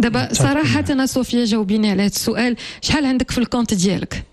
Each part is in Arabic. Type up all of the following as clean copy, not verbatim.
دابا صراحه انا صوفيا جاوبيني على هذا السؤال، شحال عندك في الكونت ديالك؟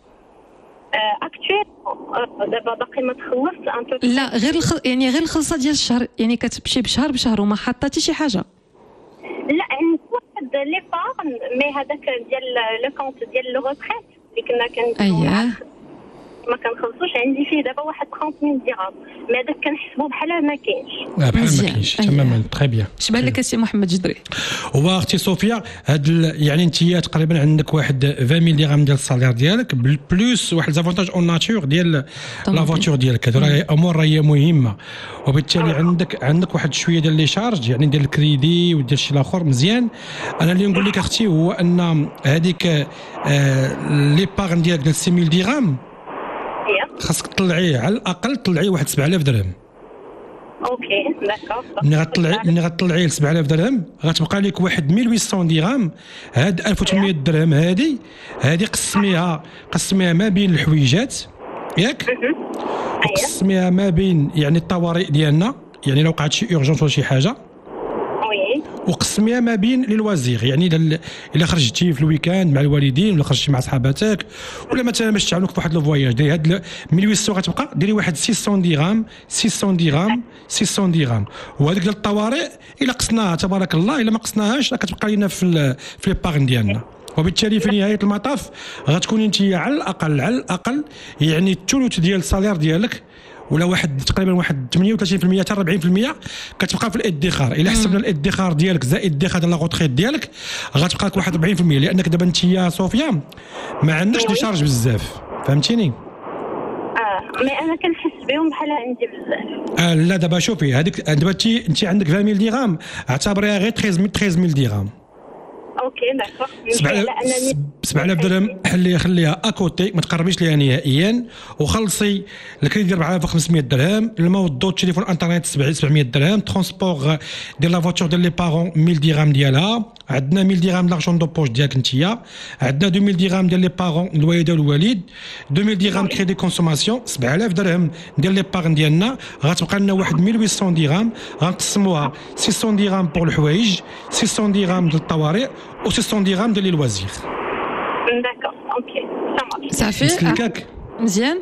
اكطويل دابا باقي ما تخلصت لا غير يعني غير الخلصه ديال الشهر، يعني كتمشي بشهر وما حطاتي شي حاجه؟ لا عندي واحد لي بارن مي هذاك ديال لو كونت ديال لو ريتريت اللي كنا اييه ما كنخلصوش، عندي فيه دابا واحد 30000 درهم، مي هذاك كنحسبو بحال ما كاينش. بحال ما كاينش تماما. تري بيان. شبان لك السي محمد جدري. هو اختي صوفيا هاد يعني انت تقريبا عندك واحد 20000 درهم ديال الصالير ديالك بلوس واحد زافونتاج اون ناتور ديال لا فواتور ديالك. هادو راهي امور راهي مهمه، وبالتالي عندك واحد شويه ديال لي شارج يعني ديال الكريدي وديال شي الاخر مزيان. انا اللي نقول لك اختي هو ان هذيك لي باغن ديالك ديال 6000 درهم خاصك تطلعيه على الاقل، طلعيه واحد 7000 درهم. اوكي داكور. ملي غتطلعيه ل 7000 درهم غتبقى لك واحد 1800 درهم. هاد 1800 درهم هادي قسميها ما بين الحويجات ياك، وقسميها ما بين يعني الطوارئ ديالنا، يعني لو وقعت شي اورجونس ولا شي حاجه، وقسميها ما بين لي لوازير، يعني الا خرجتي في الويكاند مع الوالدين ولا خرجتي مع صحاباتك ولا مثلا باش تعاونوك في واحد لو فواياج، ديري هاد 1800 غتبقى ديري واحد 600 درهم. وهذيك ديال الطوارئ الا قسناها تبارك الله، الا ما قسناهاش راه كتبقى لينا في لي باغن ديالنا. وبالتالي في نهايه المطاف غتكوني انت على الاقل يعني الثلث ديال الصالير ديالك ولا واحد تقريبا واحد 38% حتى 40% كتبقى في الادخار. الا حسبنا الادخار ديالك زائد الادخار ديال لا غوتريت ديالك غتبقى لك واحد 40%، لانك دابا انت يا صوفيا ما عندكش دي شارج بزاف، فهمتيني؟ مي انا كنحس بهم بحال عندي بزاف. لا دابا شوفي هذيك دابا انت عندك 20000 درهم، اعتبريها غير 13000 درهم. اوكي داكور. 7000 درهم خليها اكوتي، ما تقربيش ليها نهائيا، وخلصي الكريدي 4500 درهم، الماء والضوء التليفون انترنت 700 درهم، ترونسبور ديال لا فواتور ديال لي بارون 1000 درهم ديالها، عندنا 1000 درهم لارجون دو بوش ديالك انتيا، عندنا 2000 درهم ديال لي بارون الوالده والوالد، 2000 درهم كريدي كونسوماسيون، 7000 درهم ديال لي بارن ديالنا، غتبقى لنا واحد 1800 درهم غنقسموها 600 درهم بور الحوايج، 600 درهم ديال الطوارئ، و 600 درهم ديال لي لوازير. داكور اوكي صافي مسلكك مزيان.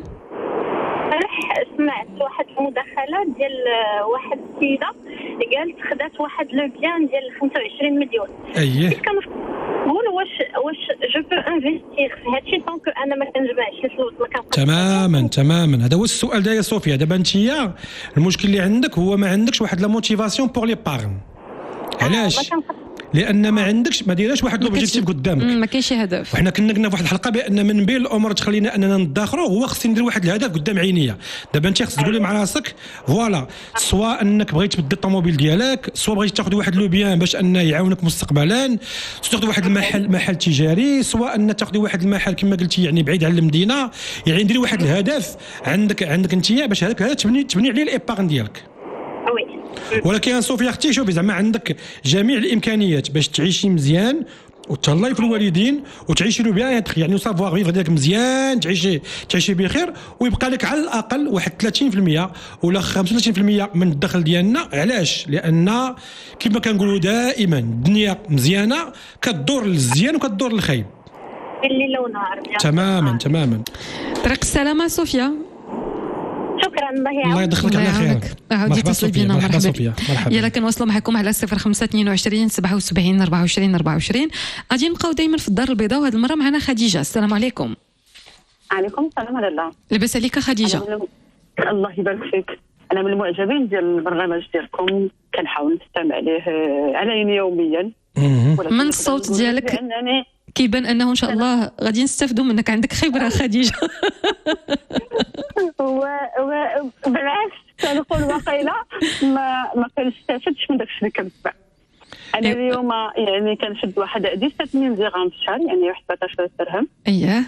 سمعت واحد المداخله ديال واحد السيده قالت خدات واحد لو بيان ديال 25 مليون. اييه كنقول واش جو بو انفستير في هادشي طونك انا ما كنجمعش الفلوس ما كنبقاش. تماما هذا هو السؤال ديال صوفيا. دابا انت المشكل اللي عندك هو ما عندكش واحد لا موتيفاسيون بور لي بارن. علاش؟ لان ما عندكش، ما ديراش واحد لوبجيكتيف قدامك، ما كاينش هدف. وحنا كنا قلنا في واحد الحلقه بان من بين الامور تخلينا اننا ندخروا هو خصني ندير واحد الهدف قدام عينيا. دابا انت خصك تقولي مع راسك فوالا، سواء انك بغيت تبدل الطوموبيل ديالك، سواء بغيت تاخذ واحد لو بيان باش انه يعاونك مستقبلا، سواء تاخذ واحد محل تجاري، سواء ان تاخذ واحد المحل كما قلتي يعني بعيد عن المدينه، يعني ديري واحد الهدف عندك انت باش هذاك تبني عليه الايبارن ديالك. ولكن صوفيا اختي شوفي زعما عندك جميع الامكانيات باش تعيشي مزيان وتهلاي في الوالدين وتعيشي لو بيان يعني سافوار فيفر ديالك مزيان، تعيشي بخير، ويبقى لك على الاقل واحد 30% ولا 35% من الدخل ديالنا. علاش؟ لان كما كنقولوا دائما الدنيا مزيانه كتدور للزيان وكتدور للخايب. الليل ونهار. تماما. طريق السلامه صوفيا. شكرا الله يدخلك على خير. عاودي اتصلي بينا. مرحبا صوفيا. يلا كنواصلوا معكم على 0522 77 24. غادي نبقاو دائما في الدار البيضاء، وهذه المره معنا خديجه. السلام عليكم. عليكم السلام على الله. لاباس عليك خديجه؟ الله يبارك فيك. انا من المعجبين ديال البرنامج ديالكم، كنحاول نستمع عليه على عيني يوميا. من الصوت ديالك كيبان انه ان شاء الله غادي نستافدوا منك، عندك خبره خديجه. بالعكس كنقول واقيلا ما كنستافدش من داك الشيء اللي كنسمع. انا اليوم يعني كنشد واحد 17000 درهم في الشهر، يعني واحد 17000 درهم. اييه.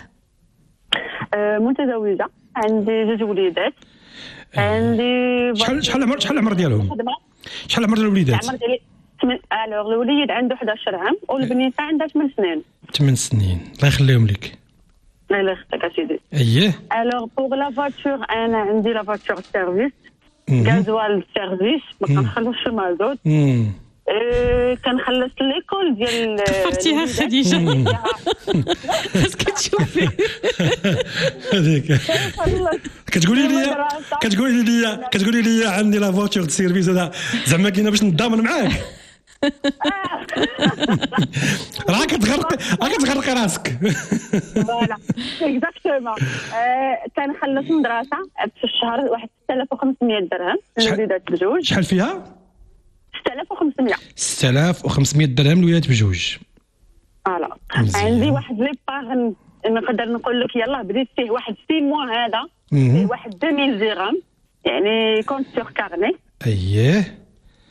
متزوجه، عندي 2 وليدات. عندي شحال العمر ديالهم؟ شحال العمر ديال الوليدات؟ العمر ديالي الوليد عنده 11 عام والبنيته عندها 8 سنين. 8 سنين، الله يخليهم لك. الله يخليك سيدي. اييه. الوغ بوغ لا فواتور، انا عندي لا فواتور سيرفيس، غازوال سيرفيس، ما كنخلوش المازوت، كنخلص ليكول ديال فكرتيها خديجه باسكو تشوفي هذيك كتقولي لي عندي لا فواتور دو سيرفيس هذا زعما كاينه باش نضامن معاك راه كتغرقي راسك فوالا اكزاكتومون كنخلص مدرسه في الشهر واحد 6500 درهم الوليدات بجوج. شحال فيها؟ 6500 درهم الوليدات بجوج. فوالا عندي واحد لي باغن نقدر نقول لك يلاه بديت فيه واحد 6 موا هذا فيه واحد 2000 درهم يعني كونت سور كارني. اييه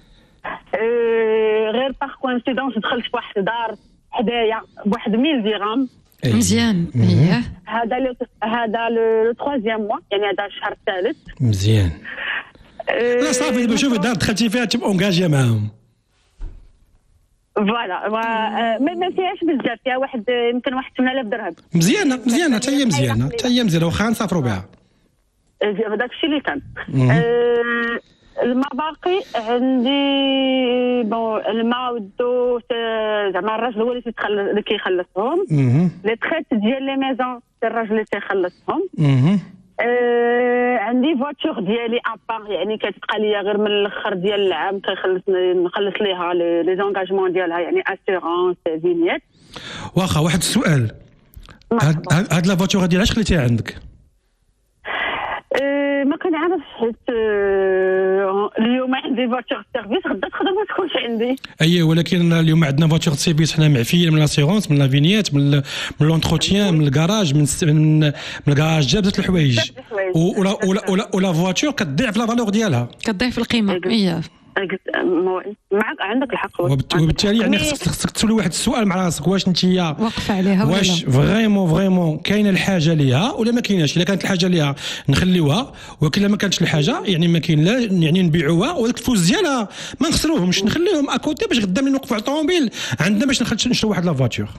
غير باغ كوانسيدونس دخلت في واحد دار حدايا بواحد 1000 درهم. مزيان. اييه هذا لو 3 موا يعني هذا الشهر الثالث. مزيان. لا صافي دابا شوفي الدار دخلتي فيها تبقى اونغاجي معاهم. فوالا ما فيهاش بزاف فيها واحد يمكن واحد 8000 درهم. مزيانه حتى هي مزيانه واخا نسافروا بها. هذاك الشيء اللي كان. المباقي عندي بون الماء والضو زعما الراجل هو اللي كيخلصهم. لي تريت ديال لي ميزون الراجل اللي تيخلصهم. عندي فواتور ديالي ابار يعني كتبقى ليا غير من الاخر ديال العام نخلص ليها لي زونغاجمون ديالها يعني اسيغونس فينيت. واخا واحد السؤال هاد لا فواتور ديال علاش خليتيها عندك؟ ما كنعرفش حيت اليوم عندي فواتور سيرفيس غدا تقدر ما تكونش عندي. اييه ولكن اليوم عندنا فواتور سيرفيس حنا معفيين من لاسيغونس من لا فينيات من لونتروتيان من الكراج من الكراج جاب بزاف الحوايج ولا فواتور كتضيع في لا فالور ديالها كتضيع في القيمه. اييه معك عندك الحق. وبالتالي يعني خصك تسولي واحد السؤال مع راسك واش انت واقفه عليها ولا واش فريمون كاينه الحاجه ليها ولا ما كايناش. الا كانت الحاجه ليها نخليوها وكلا ما كانتش الحاجه يعني ما كاين لا يعني نبيعوها وداك الفلوس ديالها ما نخسروهمش نخليهم اكوتي باش غدا ملي نوقفوا على الطوموبيل عندنا باش نشرو واحد لا فواتور.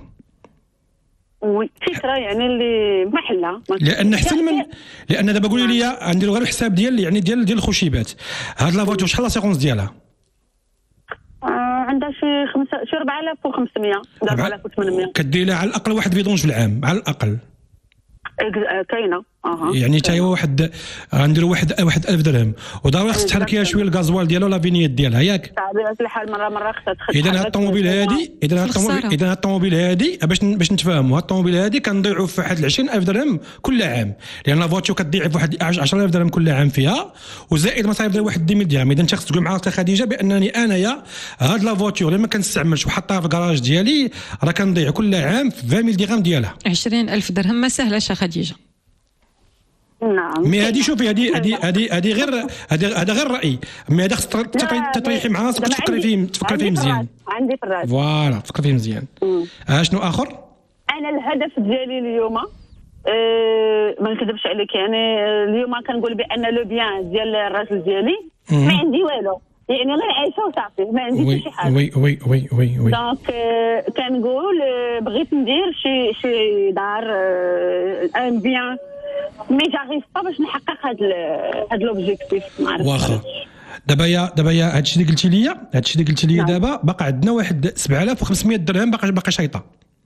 وي فكره يعني اللي محلها لان احسن من لان دابا قولي لي نديروا غير الحساب ديال يعني ديال الخشيبات. هاد لا فواتور شحال لا سيكونس ديالها؟ عندها شي 4500 4800. كدير لها على الاقل واحد فيدونج في العام على الاقل. كاينه يعني حتى هو واحد غنديروا واحد 1000 درهم وضروري خصك تحركيها شويه الغازوال ديالها ولا فينيت ديالها ياك. بطبيعه الحال مره خصها تخدم. اذا الطوموبيل هذه اذا الطوموبيل هذه باش نتفاهموا الطوموبيل هذه كنضيعوا في واحد 20000 درهم كل عام لان لا فواتور كتضيع في واحد 10000 درهم كل عام فيها وزائد مصاريف ديال واحد 10000 درهم. اذا انت خصك تقول مع اختي خديجه بانني انايا هاد لا فواتور اللي ما كنستعملش وحطها في الكراج ديالي راه كنضيع كل عام في 20000 درهم ديالها. 20000 درهم ما سهلاش خديجه. نعم مي هذه شوفي هذه غير هذا غير راي مي هذا خصك تطيحي مع راسك تفكري فيه مزيان. عندي في الراس فوالا تفكري فيه مزيان. شنو اخر؟ انا الهدف ديالي اليوم ما نكذبش عليك يعني اليوم كنقول بان لو بيان ديال الراجل ديالي ما عندي والو يعني غير عايشه وصافي ما عنديش شي حاجه. وي دونك كنقول بغيت ندير شي دار ان بيان مي جاريف با باش نحقق هاد لوبجيكتيف ما عرفتش. واخا دابا يا هادشي اللي قلتي لي دابا باقي عندنا واحد 7500 درهم باقي شايطه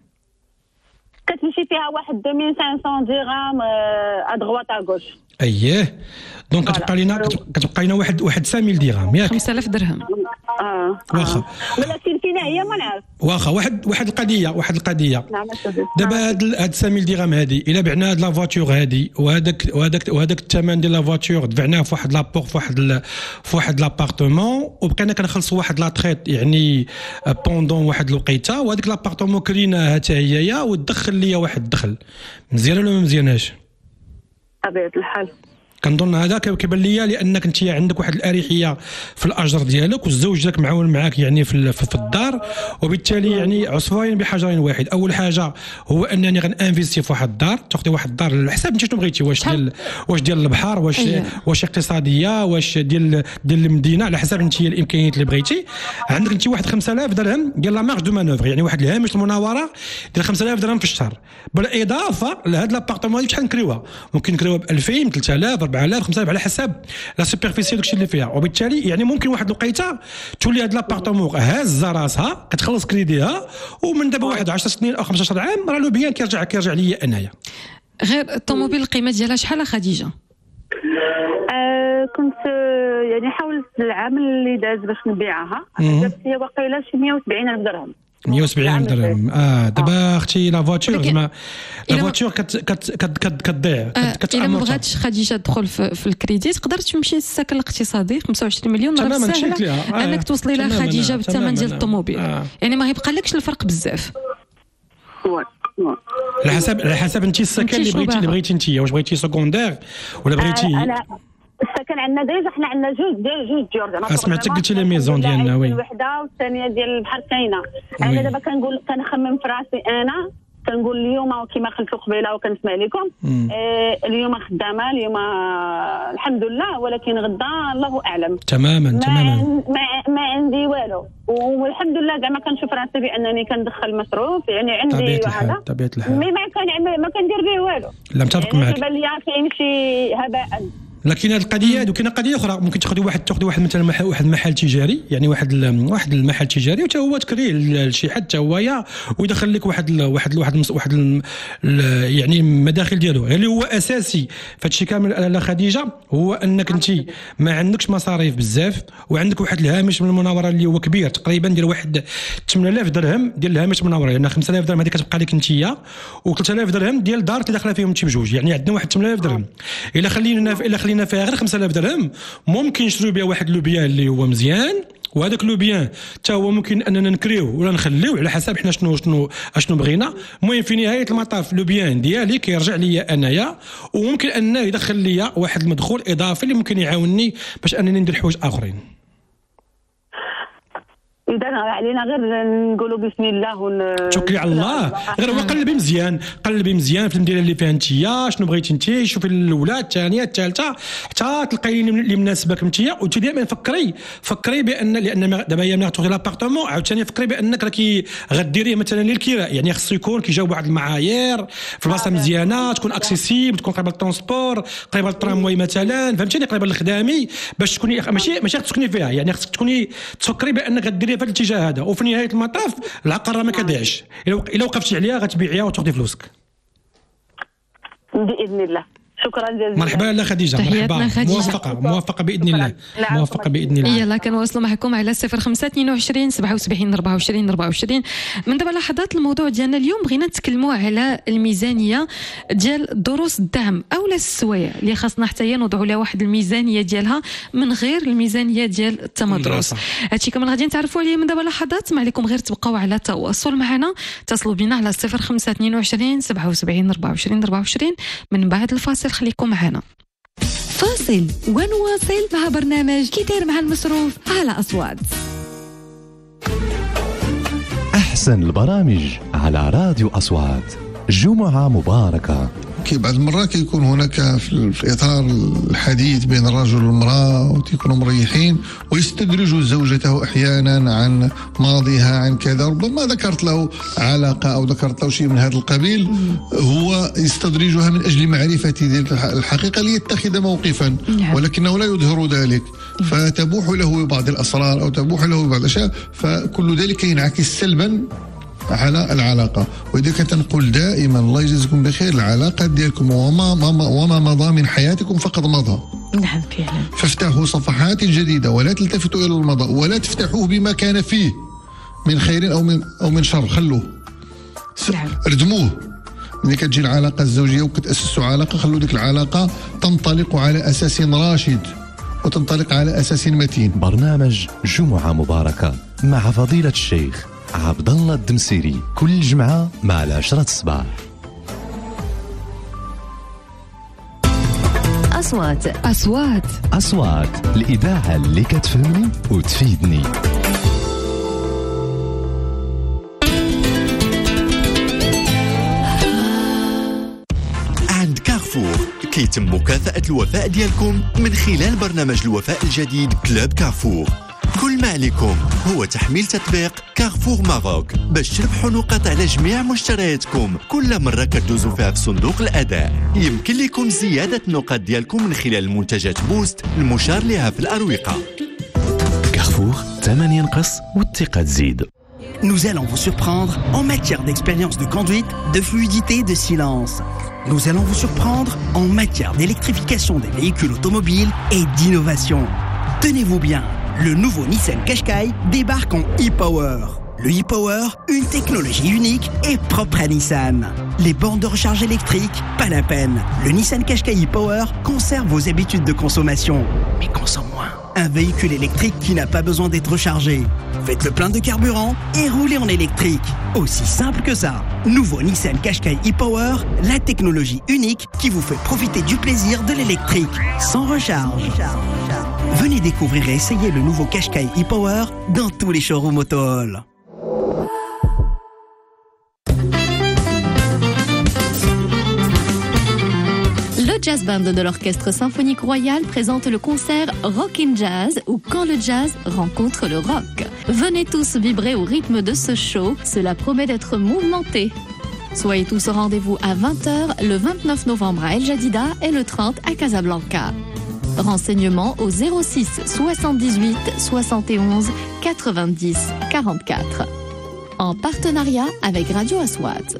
كتمشي فيها واحد 2500 درهم ادغوات اغوش. اييه دونك كتبقى لنا واحد 5000 درهم ياك 5000 درهم. واخا ولكن فينا هي ما نعرف. واخا واحد القضيه دابا هاد 5000 درهم هادي الا بعنا هاد لا فواتور هادي وهذاك الثمن ديال لا فواتور دفعناه في واحد لابور في واحد لابارتمون وبقينا كنخلصوا واحد لا تريت يعني بوندون واحد الوقيته وهذيك لابارتمون كريناها حتى هي وتدخل ليا واحد الدخل مزيان ولا ما مزياناش؟ طبيعه الحال كنظن هذا كيبان ليا لانك انت عندك واحد الاريحيه في الاجر ديالك والزوج ديالك معاون معاك يعني في الدار وبالتالي يعني عصفورين بحجرين واحد. اول حاجه هو انني غنانفيستي في واحد الدار تاخذي واحد الدار على حساب انت شنو بغيتي واش ديال البحر واش اقتصاديه واش ديال المدينه على حساب انت الامكانيات اللي بغيتي. عندك انت واحد 5000 درهم ديال لا مارج دو مانوفر يعني واحد الهامش المناوره ديال 5000 درهم في الشهر بالاضافه لهاد لابارتمون اللي شحال نكريوها ممكن نكريوها ب 2000 3000 4000 5000 على حسب لا سوبرفيسي داكشي اللي فيها. وبالتالي يعني ممكن واحد الوقيته تولي هاد لابارتمون هازه راسها كتخلص كريديها، ومن دابا واحد 10 سنين او 15 عام راه لو بيان كيرجع ليا انايا. غير الطوموبيل القيمه ديالها شحال خديجه؟ كنت يعني حاولت العام اللي داز باش نبيعها، جابت لي واقيلا شي 170,000 درهم. 170 درهم. دابا اختي لا فواتور زعما لا فواتور كتضيع الا ما بغاتش خديجه تدخل في الكريديت تقدر تمشي للسكن الاقتصادي 25 مليون راه ساهله انك توصلي لها خديجه بالثمن ديال الطوموبيل. يعني ما يبقالكش الفرق بزاف. على حسب انت السكن اللي بغيتي انت، واش بغيتي سكوندير ولا بغيتي؟ السكن عندنا ديجا حنا عندنا جوج ديور زعما. سمعتك قلتي لا ميزون ديالنا وي الوحده والثانيه ديال البحر كاينه. انا دابا كنخمم في راسي، انا كنقول اليوم كما قلت قبيله وكنسمع لكم اليوم خدامه، اليوم الحمد لله، ولكن غدا الله اعلم. تماما ما عندي والو، والحمد لله زعما كنشوف راسي بانني كندخل مصروف، يعني عندي هذا طبيعه الحال ما كندير به والو. لا متفق معك. كيبان لي كيمشي هباء. لكن هذه القضيه وكاينه قضيه اخرى، ممكن تاخذي واحد مثلا واحد المحل تجاري، يعني واحد المحل تجاري وتا هو تكريه لشي حد تا هو ويدخل لك واحد يعني المداخل ديالو اللي هو اساسي فهادشي كامل. لا خديجه هو انك انت ما عندكش مصاريف بزاف وعندك واحد الهامش من المناوره اللي هو كبير تقريبا ديال واحد 8000 درهم ديال الهامش المناوره، لان 5000 درهم هذيك كتبقى لك انتيا و3000 درهم ديال الدار اللي داخله فيهم انت بجوج، يعني عندنا واحد 8000 درهم. الا خلينا فيها غير 5000 درهم ممكن نشريو بها واحد لوبيان اللي هو مزيان، وهذاك لوبيان حتى هو ممكن اننا نكريو ولا نخليو على حسب حنا شنو بغينا. المهم في نهايه المطاف لوبيان ديالي كيرجع ليا انايا، وممكن انه يدخل ليا واحد المدخول اضافي اللي ممكن يعاونني باش انني ندير حوايج اخرين. اذا علينا غير نقولوا بسم الله توكلي على الله. غير هو قلبي مزيان في المدينه اللي فيها انتيا، شنو بغيتي انت، شوفي الاولى الثانيه الثالثه حتى تلقاي اللي مناسبك انتيا. وانت دائما فكري لان دابا هي ملي تاخذي لابارتمون عاوتاني فكري بانك راكي غديريه مثلا للكراء، يعني خصو يكون كيجاوب واحد المعايير في بلاصه مزيانه، تكون اكسيسيبل، تكون قريبه للترونسبور، قريبه للترامواي مثلا، فهمتيني، قريبه للخدامي باش تكوني ماشي تسكني فيها، يعني خصك تكوني تفكري بانك غديري في الاتجاه هذا. وفي نهايه المطاف العقار راه ما كيضيعش، الا وقفتي عليها غتبيعيها وتاخذي فلوسك باذن الله. شكرا جزيلا. مرحبا لا خديجه، مرحبا، موفقه باذن الله. موفقه باذن الله. يلا كنواصلوا معكم على 05 22 77 24 24. من دابا لحظات الموضوع ديالنا اليوم بغينا نتكلموا على الميزانيه ديال دروس الدعم اولا السوايع اللي خاصنا حتى هي نوضعوا لها واحد الميزانيه ديالها من غير الميزانيه ديال التمدرس. هادشي كامل غادي نتعرفوا عليه من دابا لحظات. ما عليكم غير تبقاو على تواصل معنا، اتصلوا بنا على 05 22 77 24 24. من بعد الفاصل خليكم معنا. فاصل ونواصل مع برنامج كيداير مع المصروف على أصوات. أحسن البرامج على راديو أصوات. جمعة مباركة. بعض المرات كيكون هناك في إطار الحديث بين الرجل والمرأة وتكونوا مريحين ويستدرج زوجته أحيانا عن ماضيها عن كذا، ربما ذكرت له علاقة أو ذكرت له شيء من هذا القبيل، هو يستدرجها من أجل معرفة الحقيقة ليتخذ موقفا، ولكنه لا يظهر ذلك، فتبوح له بعض الأسرار أو تبوح له بعض الأشياء، فكل ذلك ينعكس سلبا على العلاقة. ولذلك تنقول دائما الله يجزيكم بخير، العلاقة ديالكم وما مضى من حياتكم فقد مضى. نعم فعلا. فافتحوا صفحات جديدة ولا تلتفتوا إلى الماضي، ولا تفتحوه بما كان فيه من خير أو من شر، خلوه ردموه. ملي كتجي العلاقة الزوجية وكتأسسوا علاقة، خلوا ديك العلاقة تنطلق على أساس راشد وتنطلق على أساس متين. برنامج جمعة مباركة مع فضيلة الشيخ عبد الله الدمسيري كل جمعة مع 10 الصباح. أصوات الإذاعة اللي كتفهمني وتفيدني. عند كارفور كيتم مكافأة الوفاء ديالكم من خلال برنامج الوفاء الجديد كلوب كارفور. كل ما عليكم هو تحميل تطبيق كارفور ماروك باش تربحوا نقاط على جميع مشترياتكم كل مرة كدوزوا فيها في صندوق الأداء. يمكن لكم زيادة النقاط ديالكم من خلال منتجات بوست المشار لها في الأروقة. كارفور، الثمن ينقص والثقة تزيد. Nous allons vous surprendre en matière d'expérience de conduite, de fluidité, de silence. Nous allons vous surprendre en matière d'électrification des véhicules automobiles et d'innovation. Tenez-vous bien, le nouveau Nissan Qashqai débarque en e-Power. Le e-Power, une technologie unique et propre à Nissan. Les bornes de recharge électrique, pas la peine. Le Nissan Qashqai e-Power conserve vos habitudes de consommation, mais consomme moins. Un véhicule électrique qui n'a pas besoin d'être rechargé. Faites le plein de carburant et roulez en électrique. Aussi simple que ça. Nouveau Nissan Qashqai e-Power, la technologie unique qui vous fait profiter du plaisir de l'électrique, sans recharge. Venez découvrir et essayer le nouveau Qashqai e-Power dans tous les showrooms Autohall. Le jazz band de l'Orchestre Symphonique Royal présente le concert Rockin' Jazz ou Quand le jazz rencontre le rock. Venez tous vibrer au rythme de ce show, cela promet d'être mouvementé. Soyez tous au rendez-vous à 20h le 29 novembre à El Jadida et le 30 à Casablanca. Renseignements au 06 78 71 90 44. En partenariat avec Radio Aswat.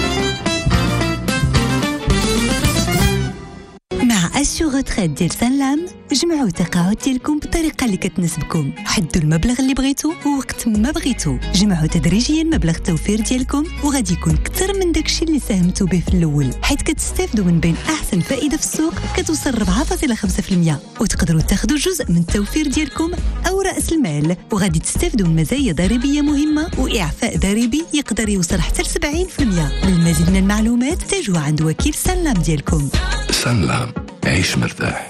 مع أشو غتريت ديال سنلام جمعوا التقاعد ديالكم بالطريقة اللي كتناسبكم. حدوا المبلغ اللي بغيتو ووقت ما بغيتو. جمعوا تدريجيا مبلغ التوفير ديالكم وغادي يكون كتر من داكشي اللي ساهمتوا به في الأول، حيث كتستافدوا من بين أحسن فائدة في السوق كتوصل 4.5%، وتقدروا تاخذوا جزء من التوفير ديالكم أو رأس المال، وغادي تستافدوا من مزايا ضريبية مهمة وإعفاء ضريبي يقدر يوصل حتى ل 70%. للمزيد من المعلومات تجوا عند وكيل سنلام ديالكم. سنلام، عيش مرتاح.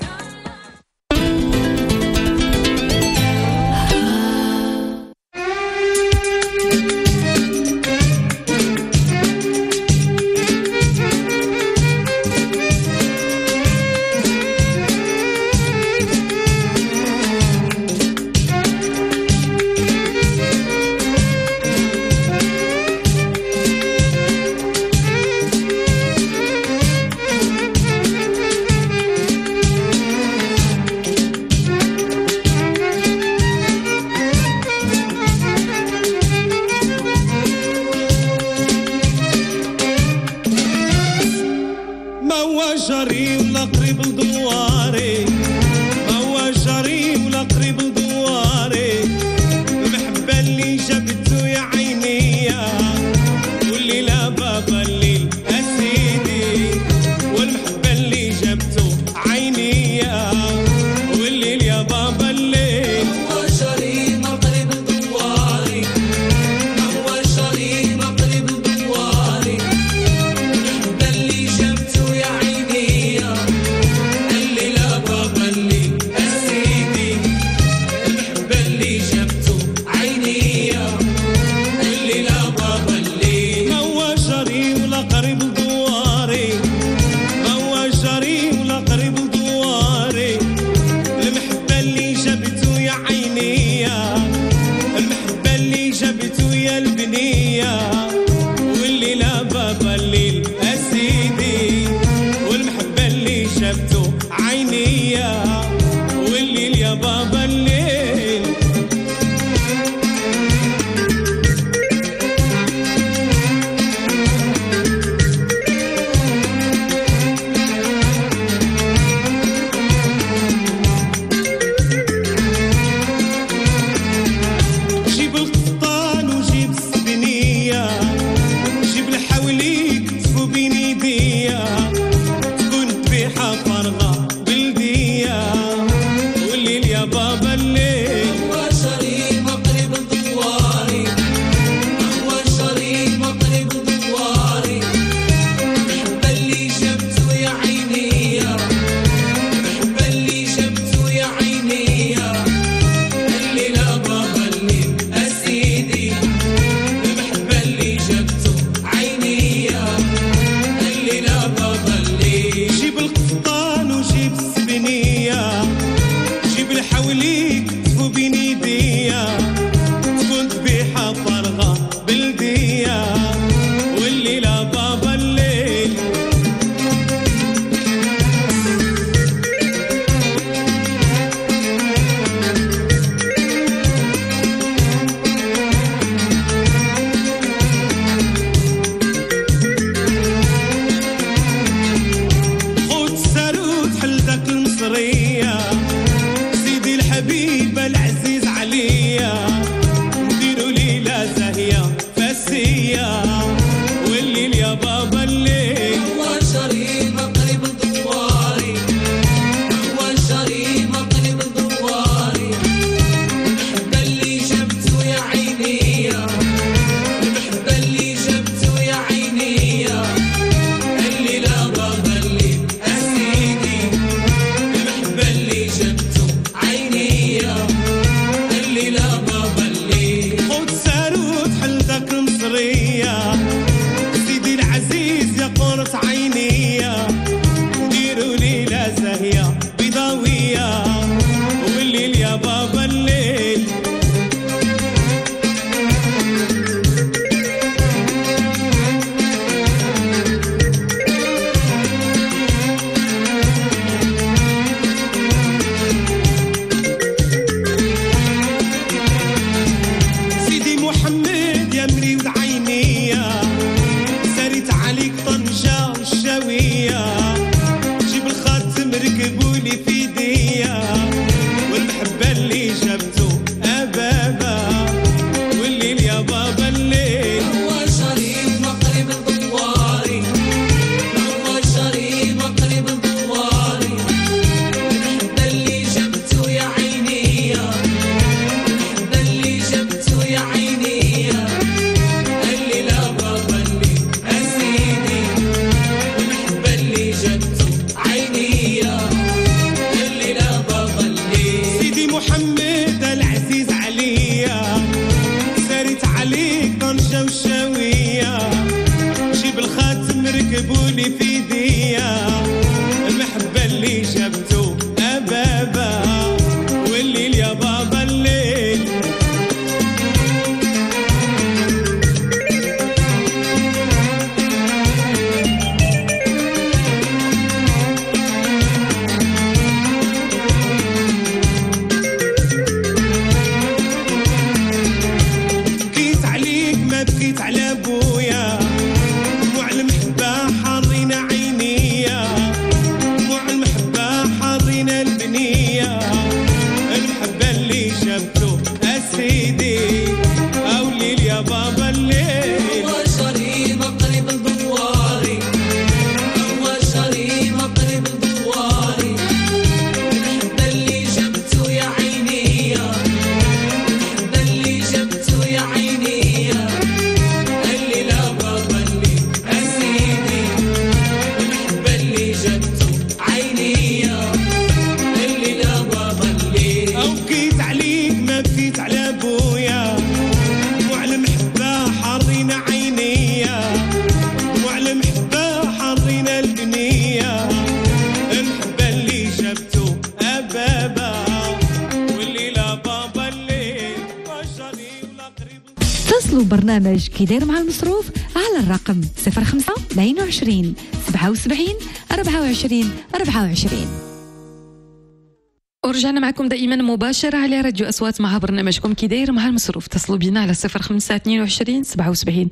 ركبوني في ديا المحبة اللي جبتو أبابا والليل يا بابا الليل بكيت عليك ما بكيت على أبويا دموع المحبة حاضرين عينيا دموع المحبة حاضرين البنية المحبة اللي جبتو أسيدي أو الليل يا بابا الليل هو شريم قريب الدواري هو شريم قريب الدواري المحبة اللي جبتو يا عينيا المحبة اللي جبتو يا عينيا الليل يا بابا الليل أسيدي المحبة اللي جبتو عينيا الليل يا بابا الليل أو بكيت عليك ما بكيت على أبويا دموع المحبة حاضرين عينيا دموع المحبة حاضرين البنية المحبة اللي جبتو أبابا والليل يا بابا الليل وجري ولا قريب. اتصلوا برنامج كي داير مع المصروف على الرقم 05 22 77 24 24. ورجعنا معكم دائما مباشرة على راديو أصوات مع برنامجكم كي داير مع المصروف. اتصلوا بينا على 05 22 77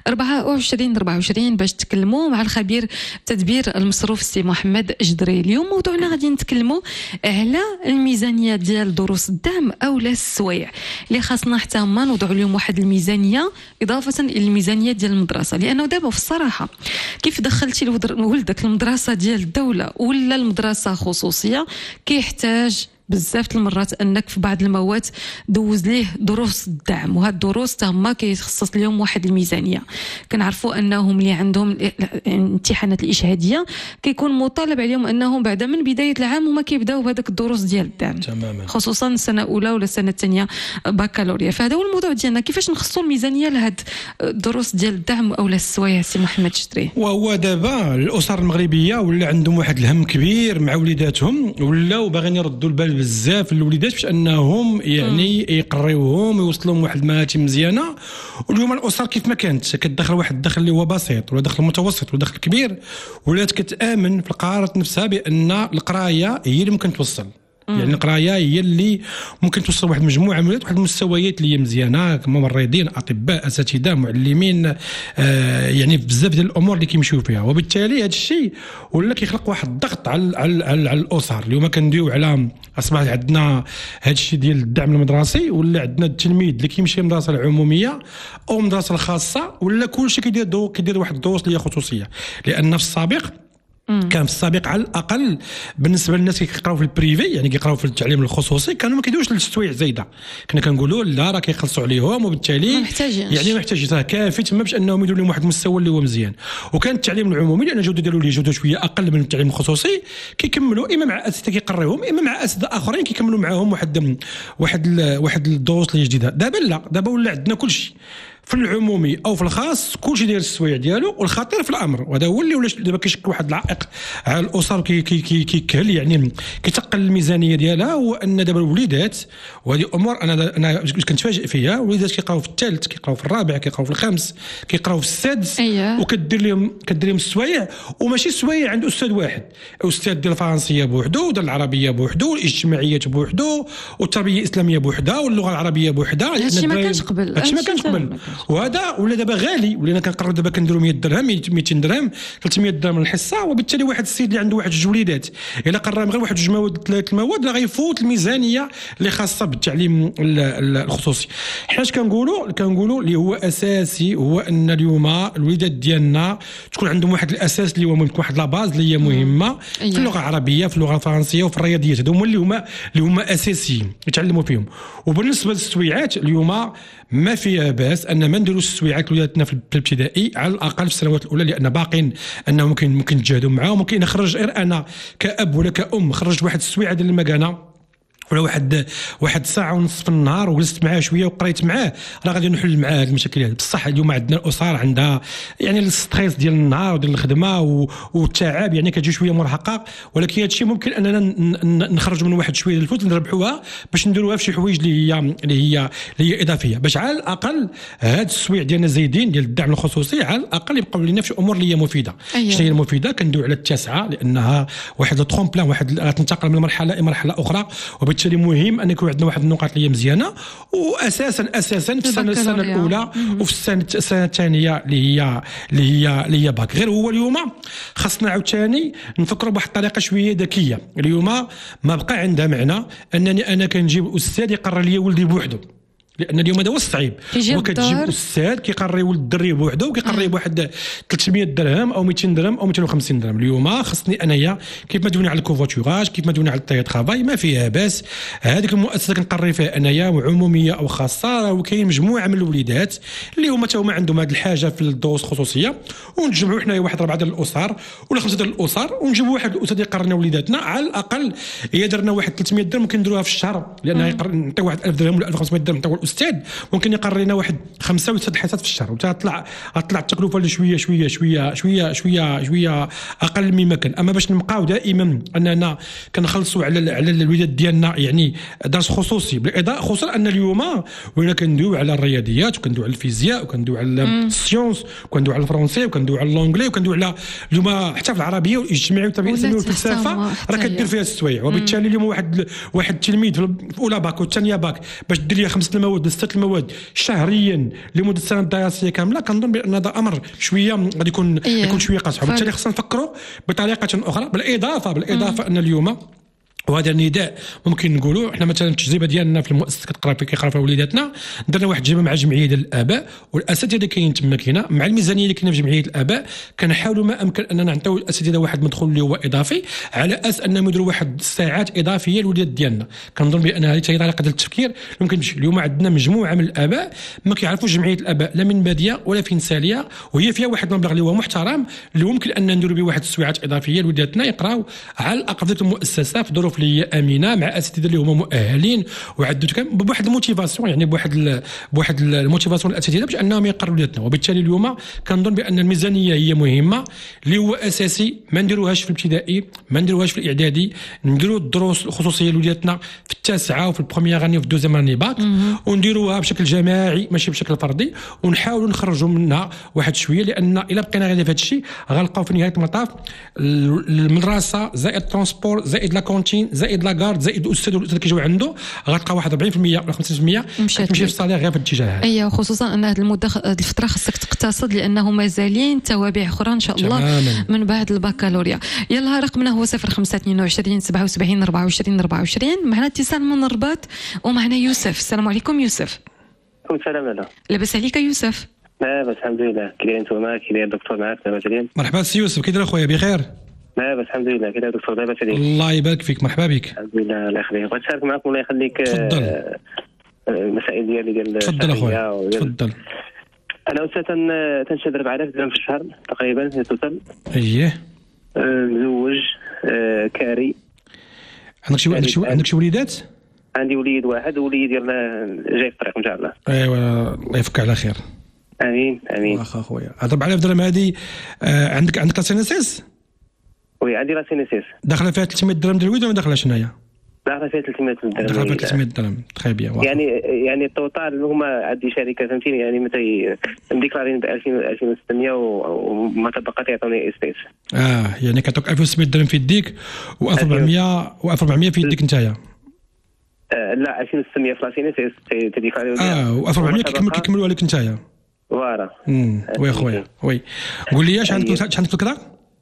24 24 باش تكلموا مع الخبير تدبير المصروف سي محمد جدري. اليوم موضوعنا غادي نتكلموا على الميزانية ديال دروس الدعم أو لا السوايع اللي خاصنا حتى هما نوضعوا لهم واحد الميزانية إضافة إلى الميزانية ديال المدرسة، لأنه دابا في الصراحة كيف دخلتي ولدك المدرسة ديال الدولة ولا المدرسة خصوصية كيحتاج بزاف المرات انك في بعض المواد دوز ليه دروس الدعم، وهاد الدروس تما كيخصص لهم واحد الميزانيه. كنعرفوا انهم اللي عندهم الامتحانات الاشهاديه كيكون مطالب عليهم انهم بعد من بدايه العام هما كيبداو بهذاك الدروس ديال الدعم تماما، خصوصا السنه الاولى ولا السنه الثانيه بكالوريا. فهذا هو الموضوع ديالنا، كيفاش نخصوا الميزانيه لهاد الدروس ديال الدعم او السوايع سي محمد جدري. وهو دابا الاسر المغربيه ولا عندهم واحد الهم كبير مع وليداتهم، ولاو باغيين يردوا البال بزاف الوليدات باش انهم يعني يقريوهم ويوصلوا واحد المراتب مزيانه. واليوم الاسر كيف ما كانت كتدخل واحد الدخل اللي هو بسيط ولا دخل متوسط ولا دخل كبير، ولات كتامن في القرارات نفسها بان القرايه هي اللي ممكن توصل. يعني القرايه هي اللي ممكن توصل واحد المجموعه من واحد المستويات اللي هي مزيانه، ممرضين، اطباء، اساتذه، معلمين، يعني بزاف ديال الامور اللي كيمشيو فيها. وبالتالي هذا الشيء ولا كيخلق واحد الضغط على الاسر. اليوم كندويو على اصبح عندنا هذا الشيء ديال الدعم المدرسي، ولا عندنا التلميذ اللي كيمشي للمدرسه العموميه او المدرسه الخاصه، ولا كلشي كيدير واحد الدروس اللي هي خصوصيه. لان في السابق كان في السابق على الاقل بالنسبه للناس اللي كيقراو في البريفي، يعني كيقراو في التعليم الخصوصي، كانوا ما كيديروش للسوايع زايده. كنا كنقولوا لا راه كيخلصوا عليهم، وبالتالي ما محتاجينش، يعني ما محتاجش، راه كافي تما باش انهم يديروا لهم واحد المستوى اللي هو مزيان. وكان التعليم العمومي لان الجوده ديالو اللي جوده شويه اقل من التعليم الخصوصي كيكملوا اما مع اساتذه كيقريوهم اما مع اساتذه اخرين كيكملوا معاهم واحد الدروس اللي جديده. دابا لا، دابا ولا عندنا كل شيء في العمومي او في الخاص، كلشي داير السوايع ديالو. والخطير في الامر وهذا هو اللي ولا دابا كيشكل واحد العائق على الاسر كيكهل، يعني كيتقل الميزانيه ديالها. هو ان دابا الوليدات، وهذه امور انا كنتفاجئ فيها، الوليدات كيقراو في الثالث، كيقراو في الرابع، كيقراو في الخامس، كيقراو في السادس، وكدير لهم السوايع. وماشي السوايع عند استاذ واحد، استاذ ديال الفرنسيه بوحدو، وديال العربيه بوحدو، والاجتماعيات بوحدو، والتربيه الاسلاميه بوحدها، واللغه العربيه بوحدها. هادشي ما كانش قبل، هادشي ما كانش قبل. وهذا ولا دابا غالي، ولينا كنقرروا دابا كنديروا 100 درهم 200 درهم 300 درهم الحصه. وبالتالي واحد السيد اللي عنده واحد جوج وليدات الا قرر غير واحد جوج مواد 3 مواد راه غيفوت الميزانيه اللي خاصه بالتعليم الخصوصي. حيت كنقولوا اللي هو اساسي هو ان اليوم الوليدات ديالنا تكون عندهم واحد الاساس اللي هو واحد لا باز اللي هي مهمه في اللغه العربيه، في اللغه الفرنسيه، وفي الرياضيات. هادو هما اللي هما اساسيين يتعلموا فيهم. وبالنسبه للسويعات اليوم ما فيها باس ان ما نديروش السويعات ولادنا في الابتدائي على الاقل في السنوات الاولى، لان باقين انه ممكن نتجاهدوا معاهم. ممكن نخرج غير انا كاب ولا كأم خرجت واحد السويعه ديال المكانه ولا واحد ساعه ونص في النهار وجلست معاه شويه وقريت معاه، راه غادي نحل معاه هذه المشاكل هذه. بصح اليوم عندنا الاسر عندها يعني الستريس ديال النهار وديال الخدمه والتعب، يعني كتجي شويه مرهقه، ولكن هذا الشيء ممكن اننا نخرجوا من واحد شويه الفلوس نربحوها باش نديروها في شي حوايج اللي هي اضافيه، باش على الاقل هاد السويع ديالنا زايدين ديال الدعم الخصوصي على الاقل يبقاو لنا في امور اللي هي مفيده. أيوة. شنو هي المفيده؟ كندوي على التاسعه لانها واحد لو ترومبلان، واحد تنتقل من مرحله الى مرحله اخرى، وبالتالي مهم ان يكون عندنا واحد النقاط اللي هي مزيانه. واساسا في السنه الاولى وفي السنه الثانيه اللي هي باك. غير هو اليوم خاصنا عاوتاني نفكروا بواحد الطريقه شويه ذكيه. اليوم ما بقى عندها معنى انني انا كنجيب استاذ يقرر لي ولدي بوحده، لان اليوم هذا هو الصعيب. هو كتجيب استاذ كيقري ولد الدري بوحده وكيقري بواحد 300 درهم او 200 درهم او 250 درهم. اليوم خصني انايا كيف ما دوينا على الكوفاتوراج، كيف ما دوينا على الطي ترافاي، ما فيها باس هذيك المؤسسه كنقري فيها انايا عموميه او خاصه، وكاين مجموعه من الوليدات اللي هما تا هما عندهم هذه الحاجه في الدروس الخصوصيه، ونجمعوا حنايا واحد 4 ديال الاسر ولا 5 ديال الاسر ونجيبوا واحد الاستاذ يقرنا وليداتنا. على الاقل هي درنا واحد 300 درهم ممكن نديروها في الشهر، لان نعطي واحد 1000 درهم ولا 1500 درهم نعطيو الاستاذ، ممكن يقرر لنا واحد 5 و6 حصص في الشهر، وتطلع التكلفه اللي شويه اقل مما كان. اما باش نبقاو دائما اننا كنخلصوا على الوليدات ديالنا يعني درس خصوصي بالاضافه، خصوصا ان اليوم وين كندويو على الرياضيات وكندويو على الفيزياء وكندويو على السيونس وكندويو على الفرنسي وكندويو على اللونجلي وكندويو على اليوم حتى في العربيه والاجتماعيه والفلسفه راه كدير فيها السوايع. وبالتالي اليوم واحد التلميذ في اولى باك والثانيه باك باش دير ليه 5 المواد 6 المواد شهريا لمده سنه دراسيه كامله، كنظن بان هذا امر شويه غادي يكون شويه قاصح. وبالتالي خصنا نفكروا بطريقه اخرى، بالاضافه ان اليوم وهذا النداء ممكن نقولوا احنا مثلا التجربه ديالنا في المؤسسه كيقرا فيها وليداتنا، درنا واحد التجربه مع جمعيه ديال الاباء والاساتذه اللي كاين تما كاينه مع الميزانيه اللي كاينه في جمعيه الاباء، كنحاولوا ما امكن اننا نعطيو الاساتذه واحد مدخول اللي هو اضافي على اساس انهم يديروا واحد الساعات اضافيه للوليدات ديالنا. كنظن بان هذه هي طريقه ديال التفكير ممكن تمشي. اليوم عندنا مجموعه من الاباء ما كيعرفوش جمعيه الاباء لا من باديه ولا في نساليه، وهي فيها واحد المبلغ اللي هو محترم اللي ممكن ان نديروا به واحد السويعات اضافيه لوليداتنا يقراو على الاقل في المؤسسه في ظروف اللي هي امنه مع اساتذه اللي هما مؤهلين وعندهم بواحد الموتيفاسيون، يعني بواحد الموتيفاسيون الاساتذه باش انهم يقروا ولادنا. وبالتالي اليوم كنظن بان الميزانيه هي مهمه اللي هو اساسي، ما نديروهاش في الابتدائي، ما نديروهاش في الاعدادي، نديروا الدروس الخصوصيه لولادنا في التاسعه وفي البروميير اني وفي الدوزيام اني باك، ونديروها بشكل جماعي ماشي بشكل فردي، ونحاولوا نخرجوا منها واحد شويه، لان الا بقينا غير في هذا الشيء غنلقاو في نهايه المطاف المدرسه زائد الترونسبور زائد لا كونتين زائد لاكارد زائد الاستاذ والاستاذ كيجيو عنده غتلقى واحد 40% ولا 50% تمشي في الصالير غير في الاتجاه هذا. ايوه، خصوصا ان هذه المده هذه الفتره خصك تقتصد لانه مازالين توابع اخرى ان شاء الله تماما من بعد البكالوريا. يلا رقمنا هو 0522 77 24 24. معنا اتصال من الرباط ومعنا يوسف. السلام عليكم يوسف. وعليكم السلام. لا لاباس عليك يوسف؟ لاباس الحمد لله. كي داير نتوما؟ كي داير الدكتور معاك؟ لاباس عليك؟ مرحبا سي يوسف، كي داير اخويا؟ بخير لاباس الحمد لله. كي داير الدكتور؟ لاباس عليك؟ الله يبارك فيك، مرحبا بك. الحمد لله. الله يخليك. بغيت نشارك معكم الله يخليك. تفضل. المسائل ديال تفضل اخويا تفضل. انا استاذ تنشد 4000 درهم في الشهر تقريبا في التوتال. اييه. مزوج كاري. عندك شي وليدات؟ عندي وليد واحد ووليد ديالنا جاي في الطريق ان شاء الله. ايوا الله يفك على خير. امين امين. واخا خويا 4000 درهم هذه عندك لاسينيسيس؟ وي عندي لاسينيسيس. داخله فيها 300 درهم ديال الوليد ولا داخله شنايا؟ داخله فيها 300 درهم. داخله فيها 300 درهم تخي بيان. يعني التوتال هما عندي شركه فهمتيني، يعني متى مديكلارين ب 2600 وما تبقى يعطوني اسبيس. يعني كتعطوك 1600 درهم في يديك و1400 في يديك نتايا. لا 2600 في لاسينيسيس تديكلاريو. و1400 كيكملوا عليك نتايا. فوالا. وي خويا وي. قول لي شحال عندك في الكرا؟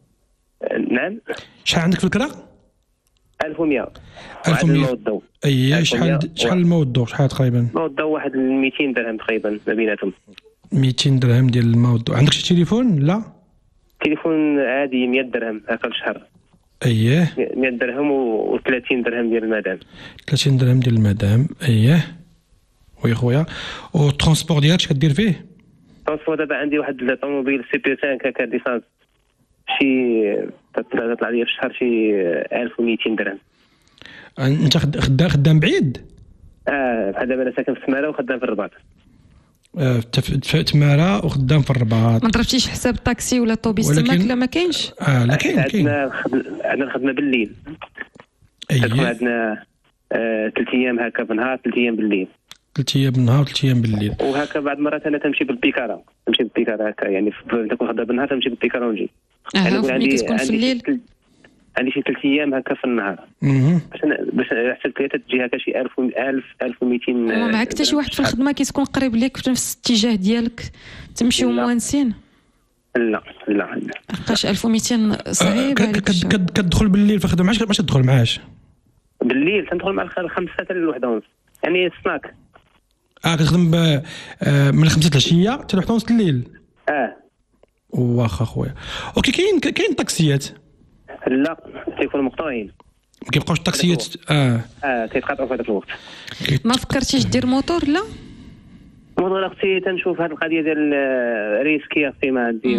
نعم. شحال عندك في الكرا؟ 1100. 1100. اي شحال الماء والضوء شحال تقريبا؟ الماء والضوء واحد 200 درهم تقريبا ما بيناتهم. 200 درهم ديال الماء والضوء. عندك شي تليفون؟ لا تليفون عادي 100 درهم هكا في الشهر. اييه 100 درهم و30 درهم ديال المدام. 30 درهم ديال المدام. اييه وي خويا. والترونسبور ديالك اش كدير فيه؟ الترونسبور دابا عندي واحد الطوموبيل سي بي 5 هكا ديسانس شي تطلع لي في الشهر شي 1200 درهم. انت خدام بعيد؟ بحال دابا انا ساكن في تماره وخدام في الرباط. في تماره وخدام في الرباط. ما ضربتيش حساب الطاكسي ولا الطوبيس تماك؟ لا ما كاينش. لا كاين. عندنا الخدمه بالليل. تكون عندنا 3 ايام هكا بالنهار 3 ايام بالليل. 3 ايام بالنهار 3 ايام بالليل. وهكا بعض المرات انا تمشي بالبيكاره هكا، يعني تكون خدام بالنهار تمشي بالبيكاره ونجي. ملي كتكون في الليل عندي شي 3 ايام هكا في النهار. باش حسبت لي تجي هكا شي 1200. ما معك حتى شي واحد في الخدمه كيتكون قريب لك في نفس الاتجاه ديالك تمشيو موانسين؟ لا لقاش 1200 صعيب عليك. كتدخل بالليل في الخدمه باش تدخل معاش بالليل؟ تندخل مع 5 حتى ل1:30 يعني سناك. كتخدم من 5 العشيه حتى ل1:30 الليل. واخا خويا. اوكي. كاين طاكسيات؟ لا تيكونوا مقطوعين، ما كيبقاوش الطاكسيات. كيتقاطعوا في هذاك الوقت. ما فكرتيش دير موتور؟ لا موضوع اختي تنشوف هذه القضيه ديال ريسكي اختي ما عندي.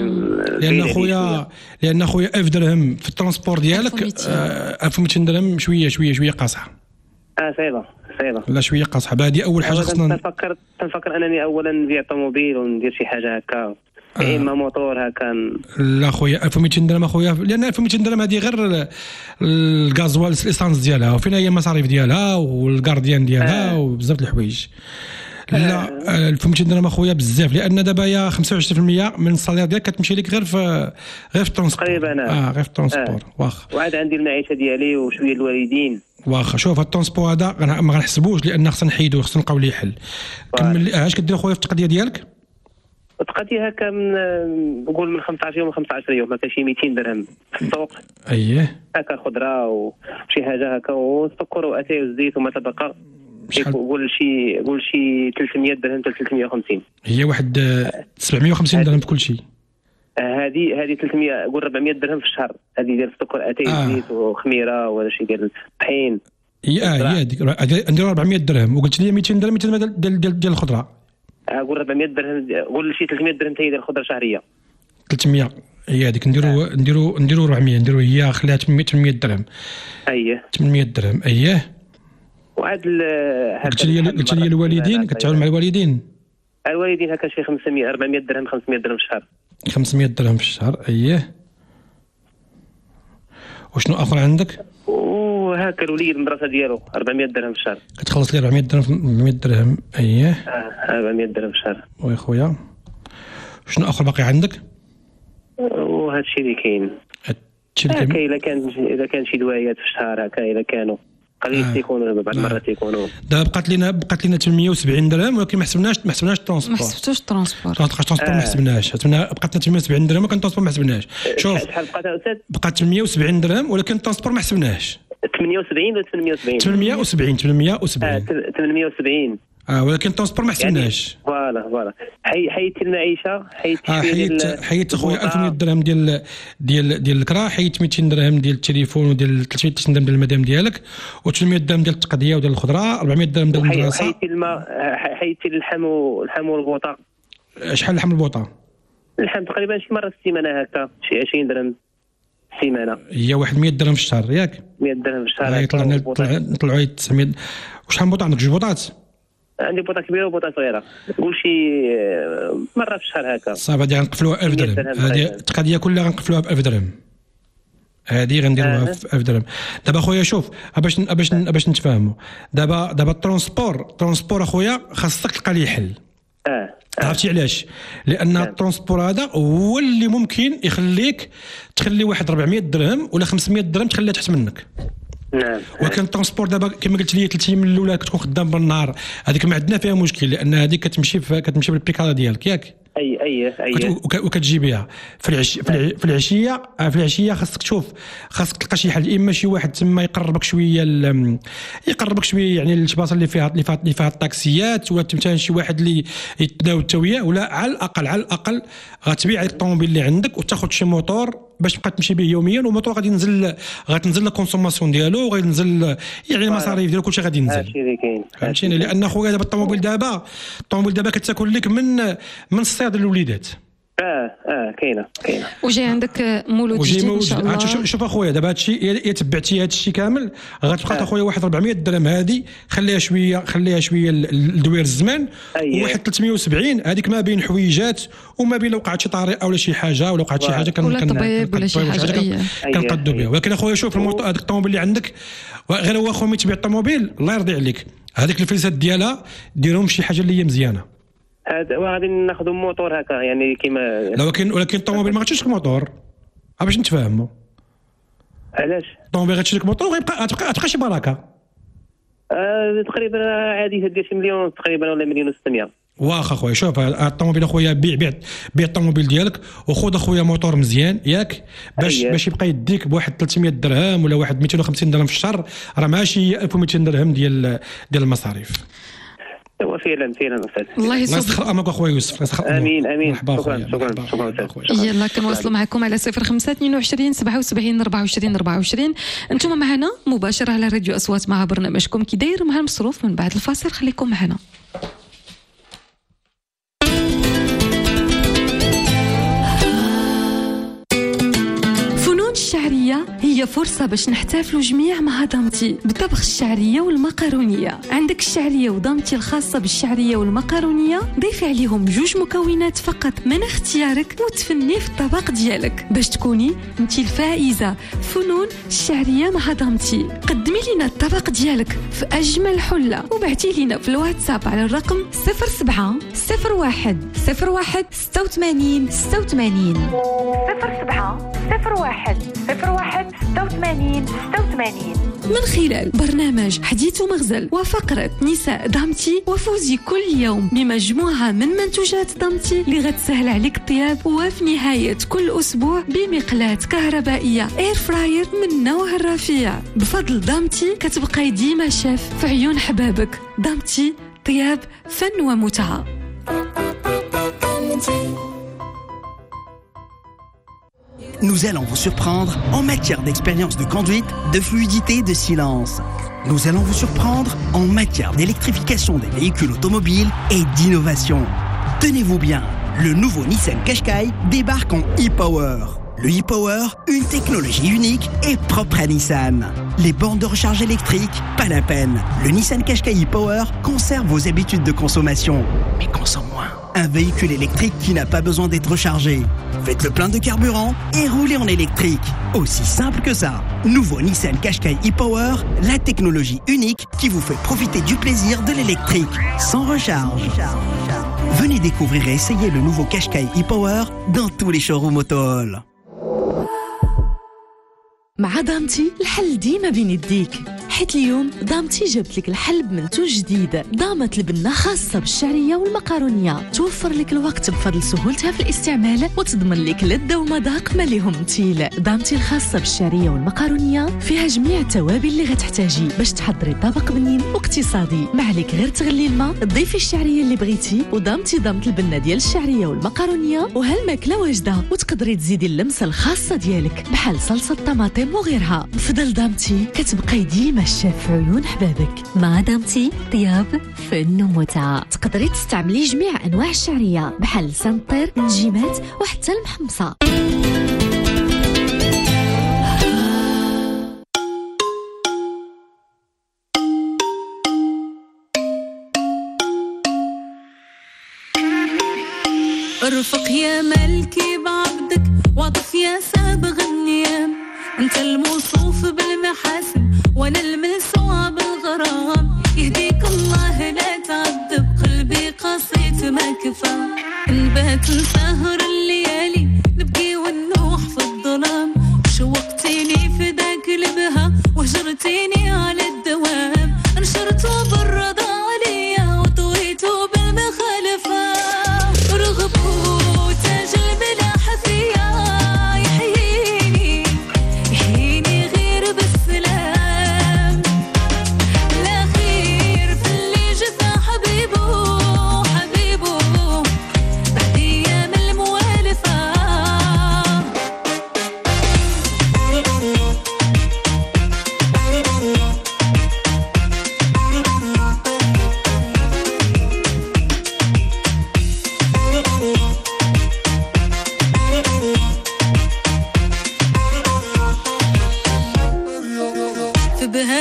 لان خويا 1000 درهم في الترونسبور ديالك 1200 درهم شويه قاصحه. صعيبه. لا شويه قاصحه. هذه اول حاجه خصنا تنفكر انني اولا نبيع طوموبيل وندير شي حاجه هكا، اما موتور هكا. لا خويا 1200 درهم اخويا، لان 1200 درهم هذه غير الغازوال الاسانس ديالها، وفينا هي المصاريف ديالها والكارديان ديالها وبزاف د الحوايج. لا 1200 درهم اخويا بزاف، لان دابا يا 25% من الصالير ديالك كتمشي لك غير في الترونسبور. تقريبا غير في الترونسبور. واخا. وعاد عندي المعيشه ديالي وشويه الوالدين. واخا شوف الترونسبور هذا ما غنحسبوش، لان خصنا نحيدوه، خصنا نلقاو ليه حل. كمل. اش كدير خويا في التقضيه ديالك؟ التقضيه هكا نقول من 15 يوم ل 15 يوم هكا شي 200 درهم في السوق. هكا خضره وشي حاجه هكا والسكر واتاي والزيت وما تبقى. قول شي 300 درهم حتى 350. هي واحد 750 درهم بكل شيء. هذه 300 قول 400 درهم في الشهر. هذه ديال السكر اتاي والزيت وخميره ولا شي ديال الطحين. هي هذيك نديروا 400 درهم، وقلت لي 200 درهم ديال الخضره. قول 400 درهم، قول شي 300 درهم حتى هي ديال الخضره شهريه. 300 هي هذيك. نديروا 400. نديروا هي خليها 800 درهم. 800 درهم. وعاد قلت لي الوالدين كتعاون مع الوالدين هكا شي 500 400 درهم 500 درهم في الشهر. 500 درهم في الشهر. وشنو اخر عندك؟ وهكا الوليد المدرسه ديالو 400 درهم في الشهر. كتخلص لي 400 درهم 400 درهم. 400 درهم في الشهر. وي خويا. شنو اخر باقي عندك؟ وهذا الشيء اللي كاين. اذا كان شي دوايات في الشهر هكا، اذا كانوا قليل تيكونوا بعض المرات تيكونوا. دابا بقات لنا 870 درهم، ولكن ما حسبناش الترونسبور. ما حسبتوش الترونسبور. ما حسبناش. بقات لنا 870 درهم ولكن الترونسبور ما حسبناش. شوف شحال بقات استاذ؟ بقات 870 درهم ولكن الترونسبور ما حسبناش. 78 ولا 870 870 ولكن الترونسبور ما حسبناش. فوالا حيدتي المعيشه، حيدت خويا 1100 درهم ديال الكرا، حيدت 200 درهم ديال التليفون وديال 300 درهم ديال المدام ديالك، و300 درهم ديال التقضيه وديال الخضره، 400 درهم ديال المدرسه. حيدتي الماء، حيدتي اللحم والبوطه. شحال اللحم والبوطه؟ اللحم تقريبا شي مره في السيمانه هكا شي 20 درهم السيمانه. هي واحد 100 درهم في الشهر ياك؟ 100 درهم في الشهر. نطلعوا على 900. وشحال بوطه عندك؟ 2 بوطات؟ عندي بوطه كبيره وبوطه صغيره. قول شي مره في الشهر هكا. صافي هذه غنقفلوها 1000 درهم. هذه التقضيه كلها غنقفلوها ب 1000 درهم. هذه غنديروها في 1000 درهم. دابا خويا شوف باش نتفاهموا. دابا الترونسبور اخويا خاصك تلقى ليه حل. عرفتي علاش؟ لان الترونسبور هذا هو اللي ممكن يخليك تخلي واحد 400 درهم ولا 500 درهم تخليها تحت منك. نعم. ولكن الترونسبور دابا كما قلت لي 3 ايام الاولى كتكون خدام بالنهار، هذيك ما عندنا فيها مشكل، لان هذيك كتمشي بالبيكالا ديالك ياك. وكتجي بها في العشيه خاصك تلقى شي حل، اما شي واحد تما يقربك شويه يعني البلاصه اللي فيها الطاكسيات، ولا تمثلا شي واحد اللي يتناول التويه، ولا على الاقل غتبيع الطوموبيل اللي عندك وتاخذ شي موتور باش تبقى تمشي به يوميا، والموتور غادي غتنزل لا كونسوماسيون ديالو، وغينزل يعني المصاريف ديالو كلشي غادي ينزل. هادشي اللي كاين. فهمتيني؟ لان خويا دابا الطوموبيل دابا كتاكل لك من الصياد للوليدات. كاينه وجاي عندك مولود جديد ان شاء الله. شوف اخويا دابا هادشي الا تبعتي هادشي كامل غتبقى اخويا واحد 400 درهم هادي، خليها شويه لدوير الزمان، وواحد 370 هذيك ما بين حويجات وما بين لو وقعت شي طارئه ولا شي حاجه ولا وقعت شي حاجه ولا طبيب ولا شي حاجه كنقدوا بها. ولكن اخويا شوف هذاك الطوموبيل اللي عندك غير هو اخويا تبيع الطوموبيل الله يرضي عليك، هذيك الفلوسات ديالها ديرهم شي حاجه اللي هي مزيانه. غادي ناخذ موتور هكا يعني كيما ولكن الطوموبيل ما غاتشريش موتور باش نتفاهموا. علاش الطوموبيل غاتشري موتور غتبقى شي بركه تقريبا عادي ديال شي مليون تقريبا ولا مليون و600. واخا خويا شوف الطوموبيل اخويا بيع الطوموبيل ديالك وخذ اخويا موتور مزيان ياك باش يبقى يديك بواحد 300 درهم ولا واحد 250 درهم في الشهر، راه ماشي 1200 درهم ديال المصاريف. هو فعلا استاذ الله يسخر امك اخويا يوسف. امين شكرا. يلا كنواصلوا معكم على 05 22 77 24 24. انتم معنا مباشره على راديو اصوات مع برنامجكم كي داير مع المصروف. من بعد الفاصل خليكم معنا. الشعرية هي فرصة باش نحتفلوا جميع مع دامتي بطبخ الشعرية والمقارونية. عندك الشعرية ودامتي الخاصة بالشعرية والمقارونية، ضيفي عليهم 2 مكونات فقط من اختيارك وتفني في الطبق ديالك باش تكوني انتي الفائزة. فنون الشعرية مع دامتي. قدمي لنا الطبق ديالك في أجمل حلة وبعتي لنا في الواتساب على الرقم 07 01 01 86 86 07 01 01 86 86 من خلال برنامج حديث ومغزل وفقرة نساء دامتي. وفوزي كل يوم بمجموعة من منتوجات دامتي اللي غتسهل عليك الطياب، وفي نهاية كل أسبوع بمقلاة كهربائية اير فراير من نوع الرفيع. بفضل دامتي كتبقاي ديما شاف في عيون حبابك. دامتي طياب فن ومتعة. Nous allons vous surprendre en matière d'expérience de conduite, de fluidité, de silence. Nous allons vous surprendre en matière d'électrification des véhicules automobiles et d'innovation. Tenez-vous bien, le nouveau Nissan Qashqai débarque en e-Power. Le e-Power, une technologie unique et propre à Nissan. Les bornes de recharge électrique, pas la peine. Le Nissan Qashqai e-Power conserve vos habitudes de consommation, mais consomme moins. Un véhicule électrique qui n'a pas besoin d'être rechargé. Faites le plein de carburant et roulez en électrique. Aussi simple que ça. Nouveau Nissan Qashqai e-Power, la technologie unique qui vous fait profiter du plaisir de l'électrique, sans recharge. Venez découvrir et essayer le nouveau Qashqai e-Power dans tous les showrooms Autohall. مع دامتي الحل ديما بين يديك، حيت اليوم دامتي جابت لك الحل بمنتوج جديد. دامة البنة خاصة بالشعرية والمقارونية، توفر لك الوقت بفضل سهولتها في الاستعمال وتضمن لك لذة ومذاق ما ليهم مثيل. دامتي الخاصة بالشعرية والمقارونية فيها جميع التوابل اللي غتحتاجي باش تحضري طبق بنين واقتصادي. ما عليك غير تغلي الماء، تضيفي الشعرية اللي بغيتي، ودامتي دامة البنة ديال الشعرية والمقارونية، وهالماكلة واجدة. وتقدري تزيدي اللمسة الخاصة ديالك بحال صلصة طماطم وغيرها. بفضل دامتي كتبقاي ديما الشاف في عيون حبابك. مع دامتي طياب فن ومتعة. تقدري تستعملي جميع انواع الشعرية بحال سنطير، النجيمات وحتى المحمصة. ارفق يا ملكي بعبدك وعطف يا سابغ النيام، انت الموصوف بالمحاسن وانا الملسوعة بالغرام. يهديك الله لا تعذب قلبي قصيت ما كفى، نبات نسهر الليالي نبكي ونوح في الظلام. شوقتيني في ذاك البها وهجرتيني على الدوام، انشرته بالرضا عليا وطويته بالمخالفة. رغبوا تاج الملاح فيا يحييني يحييني غير بالسلام. لا خير في اللي جفا حبيبه حبيبه بعد ايام الموالي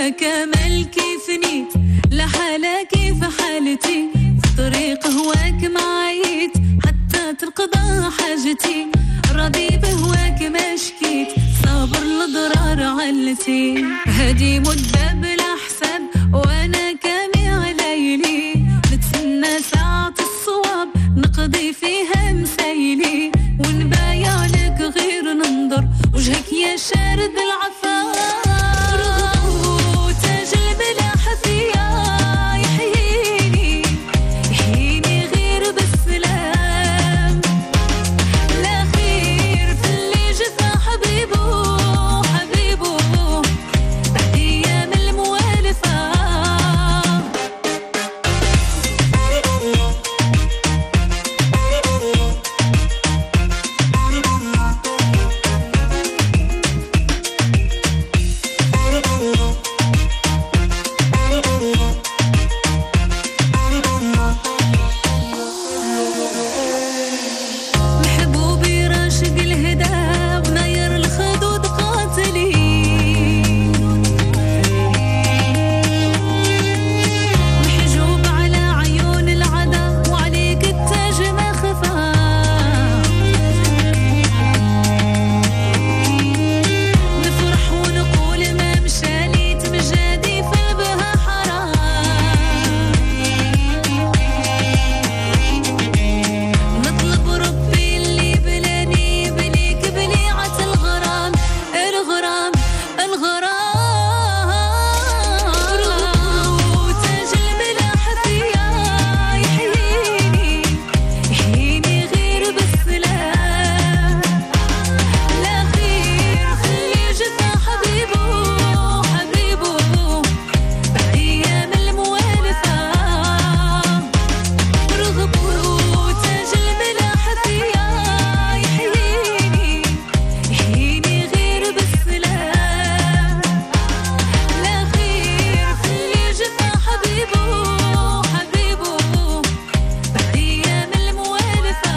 كمال كيف نيت لحالة كيف حالتي في طريق هواك معايت حتى تنقضى حاجتي راضي بهواك ما شكيت صابر لضرار علتي هادي مدة بلا حساب وانا كامي ليلي نتسنى ساعة الصواب نقضي فيها مسايلي ونبايع لك غير ننظر وجهك يا شارد العفاف تاج الملاح فيا يحييني غير بالسلام لا خير في اللي جفا حبيبه بعد ايام الموالفه محبوبي راشق الهدى وناير الخدود قاتلي محجوب على عيون العدا وعليك التاج ما خفا نفرح ونقول ما مشاليت مجادي في بها حرام نطلب ربي اللي بلاني بليك بليعة الغرام وتاج الملاح فيا يحييني غير بالسلام لا خير في اللي جفا حبيبه بعد ايام الموالفه رغبوا تاج الملاح فيا يحييني غير بالسلام لا خير في اللي جفا حبيبه بعد ايام الموالفه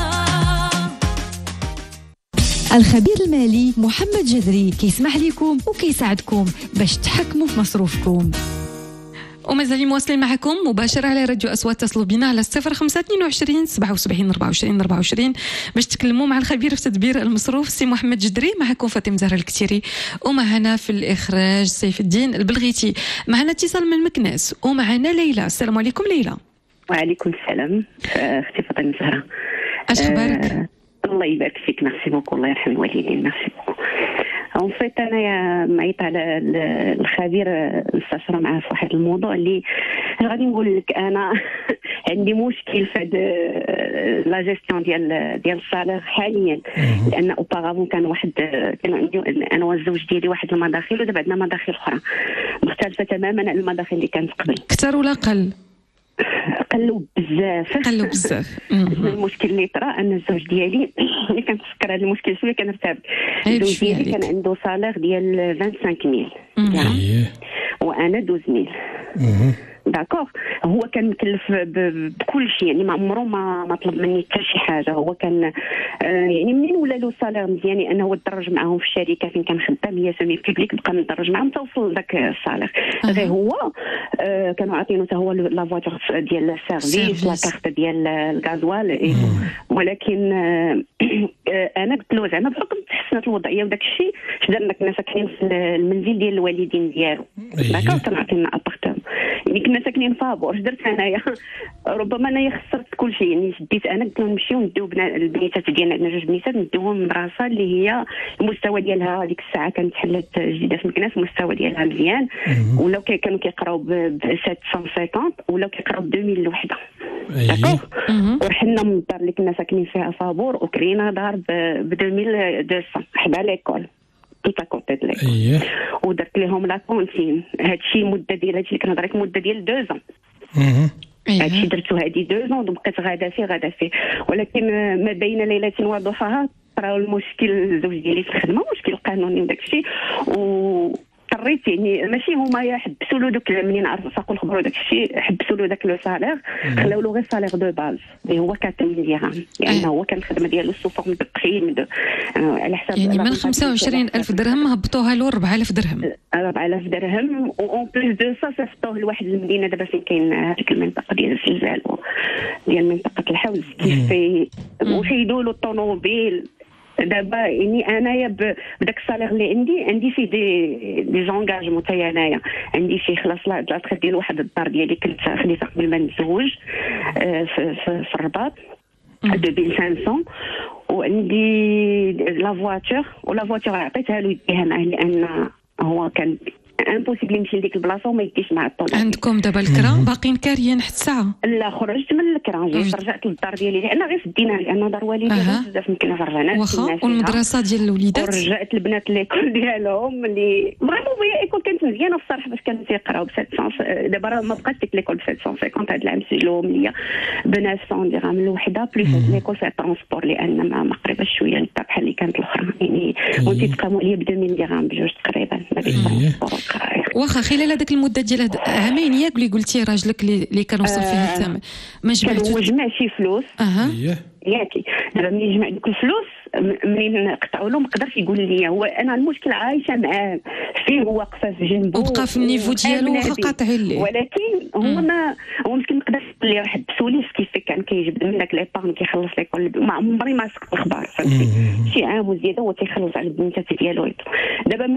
الخبير المالي محمد جذري كيسمح لكم وكيساعدكم باش تحكموا في مصروفكم. ومازال مواصلين معكم مباشرة على راديو أصوات. تصلوا بنا على 0522 77 24 24 باش تكلموا مع الخبير في تدبير المصروف سي محمد جدري. معكم فاطمة زهرة الكتيري ومعنا في الإخراج سيف الدين البلغيتي. معنا اتصال من مكناس ومعنا ليلى. السلام عليكم ليلى. وعليكم السلام اختي فاطمة زهرة. اش اخبارك؟ الله يبارك فيك. ميرسي بوكو. الله يرحم الوالدين. ميرسي بوكو. اون فيت انا معيط على الخبير نستشر معاه في واحد الموضوع اللي غادي نقول لك. انا عندي مشكل في لا جيستيون ديال الصالير حاليا، لان اوبارافون كان عندي انا والزوج ديالي واحد المداخل ودابا عندنا مداخل اخرى مختلفه تماما عن المداخل اللي كانت قبل. كثر ولا قل؟ قلوا بزاف. المشكل اللي طرا ان الزوج ديالي اللي كنفكر هذا المشكل شويه كنرتاب. الزوج ديالي كان عنده صالير ديال 25000 وانا 12000. داكوغ. هو كان مكلف بكل شيء، يعني ما عمره ما طلب مني حتى شي حاجه. هو كان يعني منين ولا له صالير مزيان، لانه هو تدرج معاهم في الشركه فين كان خدام، هي سيمي بيبليك، بقى مدرج معاهم توصل ذاك الصالير. غير هو كانوا عاطينه حتى هو لا فواتور ديال السيرفيس، لا كارت ديال الغازوال، ولكن انا قلت له زعما بحكم تحسنت الوضعيه وداك الشيء اش درنا، كنا ساكنين في المنزل ديال الوالدين ديالو. داكوغ. كانوا عاطينا ابارتمون، يعني كنا ساكنين فابور. اش درت انايا؟ ربما انايا خسرت كل شيء. يعني شديت انا قلت لهم نمشيو نديو البنيتات ديالنا، عندنا جوج بنيتات، نديوهم لمدرسه اللي هي المستوى ديالها هذيك الساعه كانت حلت جديده في مكناس، المستوى ديالها مزيان، ولاو كانوا كيقراو ب 750 ولاو كيقراو ب 2000 الوحده. داكوغ. ورحنا من الدار اللي كنا ساكنين فيها فابور وكرينا دار ب 2200 حدا ليكول توتا كوتي ليكول. ودرت لهم لا كونتين. هادشي المده ديال هادشي اللي كنهضر لك مده ديال 2 ans. هادشي درتو هادي 2 ans وبقيت غادا فيه. ولكن ما بين ليله وضحاها طراو المشكل الزوج ديالي في الخدمه، مشكل قانوني وداك الشيء، واضطر اضطريت يعني ماشي هما يحبسوا له دوك منين عرفوا ساقوا الخبر وداك الشيء حبسوا له داك لو سالير خلاو له غير سالير دو باز اللي هو 4000 درهم يعني هو كان الخدمه ديالو سو فورم دو بريم على حساب يعني من 25000 درهم هبطوها له 4000 درهم 4000 درهم اون بليس دو سا صيفطوه لواحد المدينه دابا فين كاين هذيك المنطقه ديال الزلزال ديال منطقه الحوز كيف وشيدوا له الطوموبيل دابا يعني انايا بداك الصالير اللي عندي فيه دي زونغاجمون حتى انايا عندي فيه خلاص لا تخدي ديال واحد الدار ديالي كنت خديتها قبل ما نتزوج في الرباط 2500 وعندي لا فواتور عطيتها له يديها معاه لان هو كان امبوسيبل يمشي لديك البلاصه وما يديش مع الطوموبيل. عندكم دابا الكرا باقيين كاريين حتى الساعه؟ لا خرجت من الكرا رجعت للدار ديالي لان غير فديناها لان دار والدي بزاف يمكن فرجعناش واخا والمدرسه ديال الوليدات ورجعت البنات ليكول ديالهم اللي فريمون هي ايكول كانت مزيانه الصراحه باش كانوا تيقراو ب 700 دابا راه ما بقاش ديك ليكول ب 750 هذا العام سجلوهم ليا ب 900 درهم الوحده بليس ليكول فيها ترونسبور لان ما قريبه شويه للدار بحال اللي كانت الاخرى يعني وانت تقاموا ليا ب 2000 درهم بجوج تقريبا ما بين الترونسبور والقرايه. واخا خلال هذاك المده ديال عامين ياك اللي قلتي راجلك اللي كان وصل فيها الثمن ما جمعتوش هو جمع شي فلوس ياكي دابا ملي جمع دوك الفلوس منين قطعوا له ما قدرش يقول لي هو انا المشكل عايشه معاه فيه هو واقفه في جنبه وبقى في النيفو ديالو واخا قاطع ليه ولكن هو مسكين ما قدرش يقول لي راه حبسوا لي كيف كان كيجبد من داك ليبارن كيخلص ليكول ما عمري ما سقط الاخبار فهمتي شي عام وزياده هو تيخلص على البنات ديالو دابا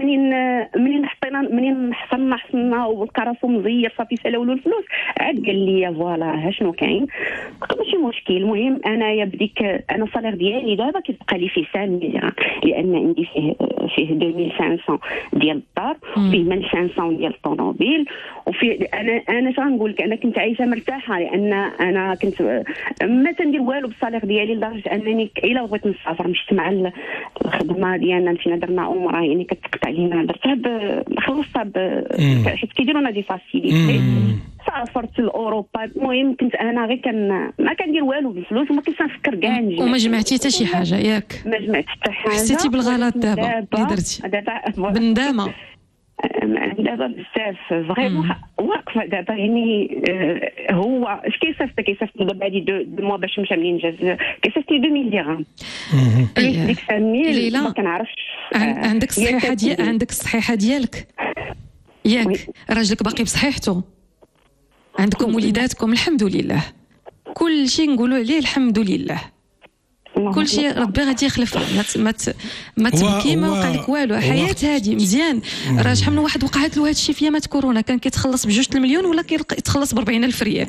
منين حصلنا والكراسو مزير صافي سالاو له الفلوس عاد قال لي فوالا ها شنو كاين ماشي مشكل المهم انايا بديك انا الصالير ديالي دابا كيبقى لي فيه 100 درهم لان عندي فيه 2500 ديال الدار فيه 1500 ديال الطوموبيل وفي انا شنو نقول لك انا كنت عايشه مرتاحه لان انا كنت ما تندير والو بالصالير ديالي لدرجه انني الا بغيت نسافر مشيت مع الخدمه ديالنا مشينا درنا عمره يعني كتقطع لينا درتها خلصتها حيت كيديروا لنا دي فاسيليتي سافرت لاوروبا المهم كنت انا غير ما كندير والو بالفلوس وما كنتش نفكر كاع نجي وما جمعتي حتى شي حاجه ياك ما جمعت حتى حاجه حسيتي بالغلط دابا اللي درتي بالندامه دابا بزاف فريمون واقفه دابا يعني هو اش كيصيفط دابا هادي دو موا باش مشى منين جاز كيصيفط لي 2000 درهم ديك 5000 ما كنعرفش عندك الصحيحه عندك الصحيحه ديالك ياك راجلك باقي بصحيحته عندكم وليداتكم الحمد لله كل شيء نقولوا عليه الحمد لله كل شيء ربي غادي يخلف ما تبكي ما وقع لك والو حياه هذه مزيان راه شحال من واحد وقعت له هذا الشيء في ايامات كورونا كان كيتخلص ب2 المليون ولا كيتخلص ب 40000 ريال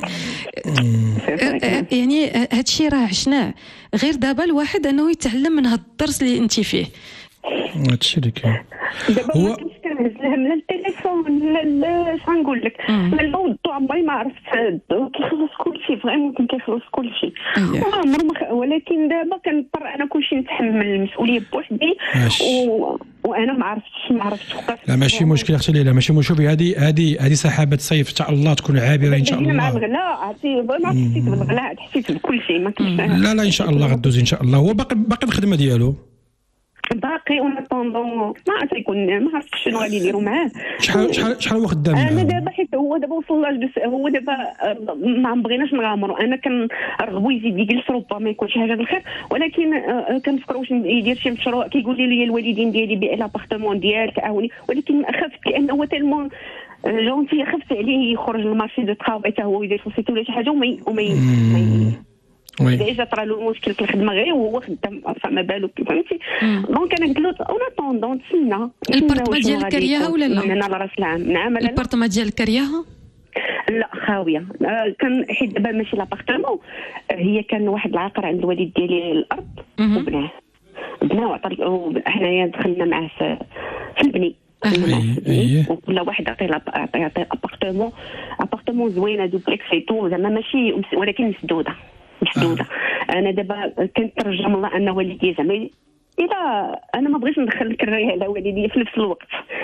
يعني هذا الشيء راه عشناه غير دابا الواحد انه يتعلم من هذا الدرس اللي انت فيه هادشي اللي كاين هو كنهز لها من التليفون لا شنو نقول لك لا الموضوع عمري ما عرفت كيخلص كل شيء فريمون كان كيخلص كل شيء ولكن دابا كنضطر انا كلشي نتحمل المسؤوليه بوحدي وانا ما عرفتش لا ماشي مشكل اختي ليلى ماشي مشكل هذه سحابه صيف ان شاء الله تكون عابره ان شاء الله مع الغلاء عرفتي ما حسيت بالغلاء حسيت بكل شيء ما كنتش لا ان شاء الله غدوز ان شاء الله هو باقي الخدمه ديالو باقي اون طوندون ما عرفت يكون ما عرفتش شنو غادي يديروا معاه شحال هو خدام انا دابا حيت هو دابا وصل لاج هو دابا ما بغيناش نغامروا انا كنرغبوا يزيد يجلس ربما ما يكونش حاجه بالخير ولكن كنفكر واش يدير شي مشروع كيقول لي الوالدين ديالي بيع لابارتمون ديالك عاوني ولكن خفت لانه هو تالمون جونتي خفت عليه يخرج للمارشي دو طرافاي حتى هو يدير سوسيتي ولا شي حاجه وما ديجا طرا له مشكل في الخدمه غير وهو خدام فما بالو فهمتي دونك انا قلت له اون طوندون تسنى البارتما ديال الكرياها ولا لا انا على راس العام نعم البارتما ديال الكرياها لا خاويه كان حيت دابا ماشي لابارتمون هي كان واحد العاقر عند الوالد ديالي الارض وبناه وعطى حنايا دخلنا معاه في البني وكل واحد عطي ابارتمون زوينه دوبلكس ايتو زعما ماشي ولكن مسدوده انا دابا كنترجم الله ان والدي زعما اذا انا ما بغيتش ندخل الكرايه على والدي في نفس الوقت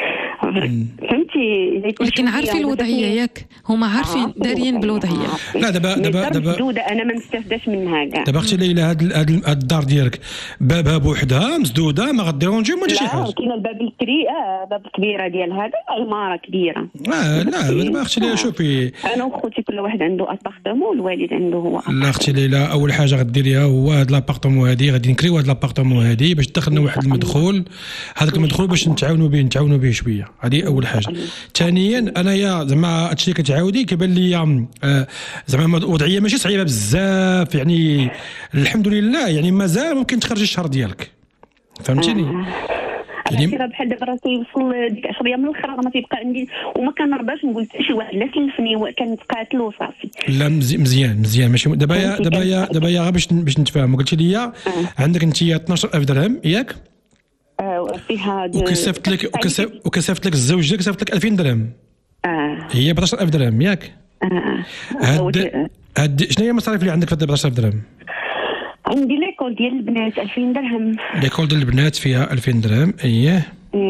فهمتي. ولكن عارفين الوضعيه ياك، هما عارفين دارين بالوضعيه. لا دابا مسدوده، انا ما نستافداش منها كاع. دابا اختي ليلى هاد الدار ديالك بابها بوحدها مسدوده، ما غديرونجي ما شي حاجه. لا كاين الباب الكري، باب الكبيره ديال هذا عماره كبيره. لا دابا اختي ليلى شوفي، انا وخوتي كل واحد عنده ابارتمون، الوالد عنده هو. لا اختي ليلى اول حاجه غديريها هو هاد لابارتمون هادي، غادي نكريو هاد لابارتمون هادي باش دخلنا واحد المدخول، هذاك المدخول باش نتعاونوا به شويه، هذه اول حاجه. ثانيا انايا زعما هادشي اللي كتعاودي كيبان لي زعما وضعيه ماشي صعيبه بزاف، يعني الحمد لله، يعني مازال ممكن تخرجي الشهر ديالك، فهمتيني. يعني بحال دابا راه تيوصل ديك 10 ايام من الاخر ما تيبقى عندي، وما كنرضاش نقول حتى شي واحد لا سلفني، كنتقاتل وصافي. لا مزيان ماشي دابا غير باش نتفاهموا. قلتي لي عندك انت 12000 درهم ياك؟ فيها وكسفت لك الزوج ديالك كسفت لك 2000 درهم. هي ب 12000 درهم ياك؟ شنو هي المصاريف اللي عندك في 12000 درهم؟ عندي ليكول ديال البنات 2000 درهم. ليكول ديال البنات فيها 2000 درهم. اييه.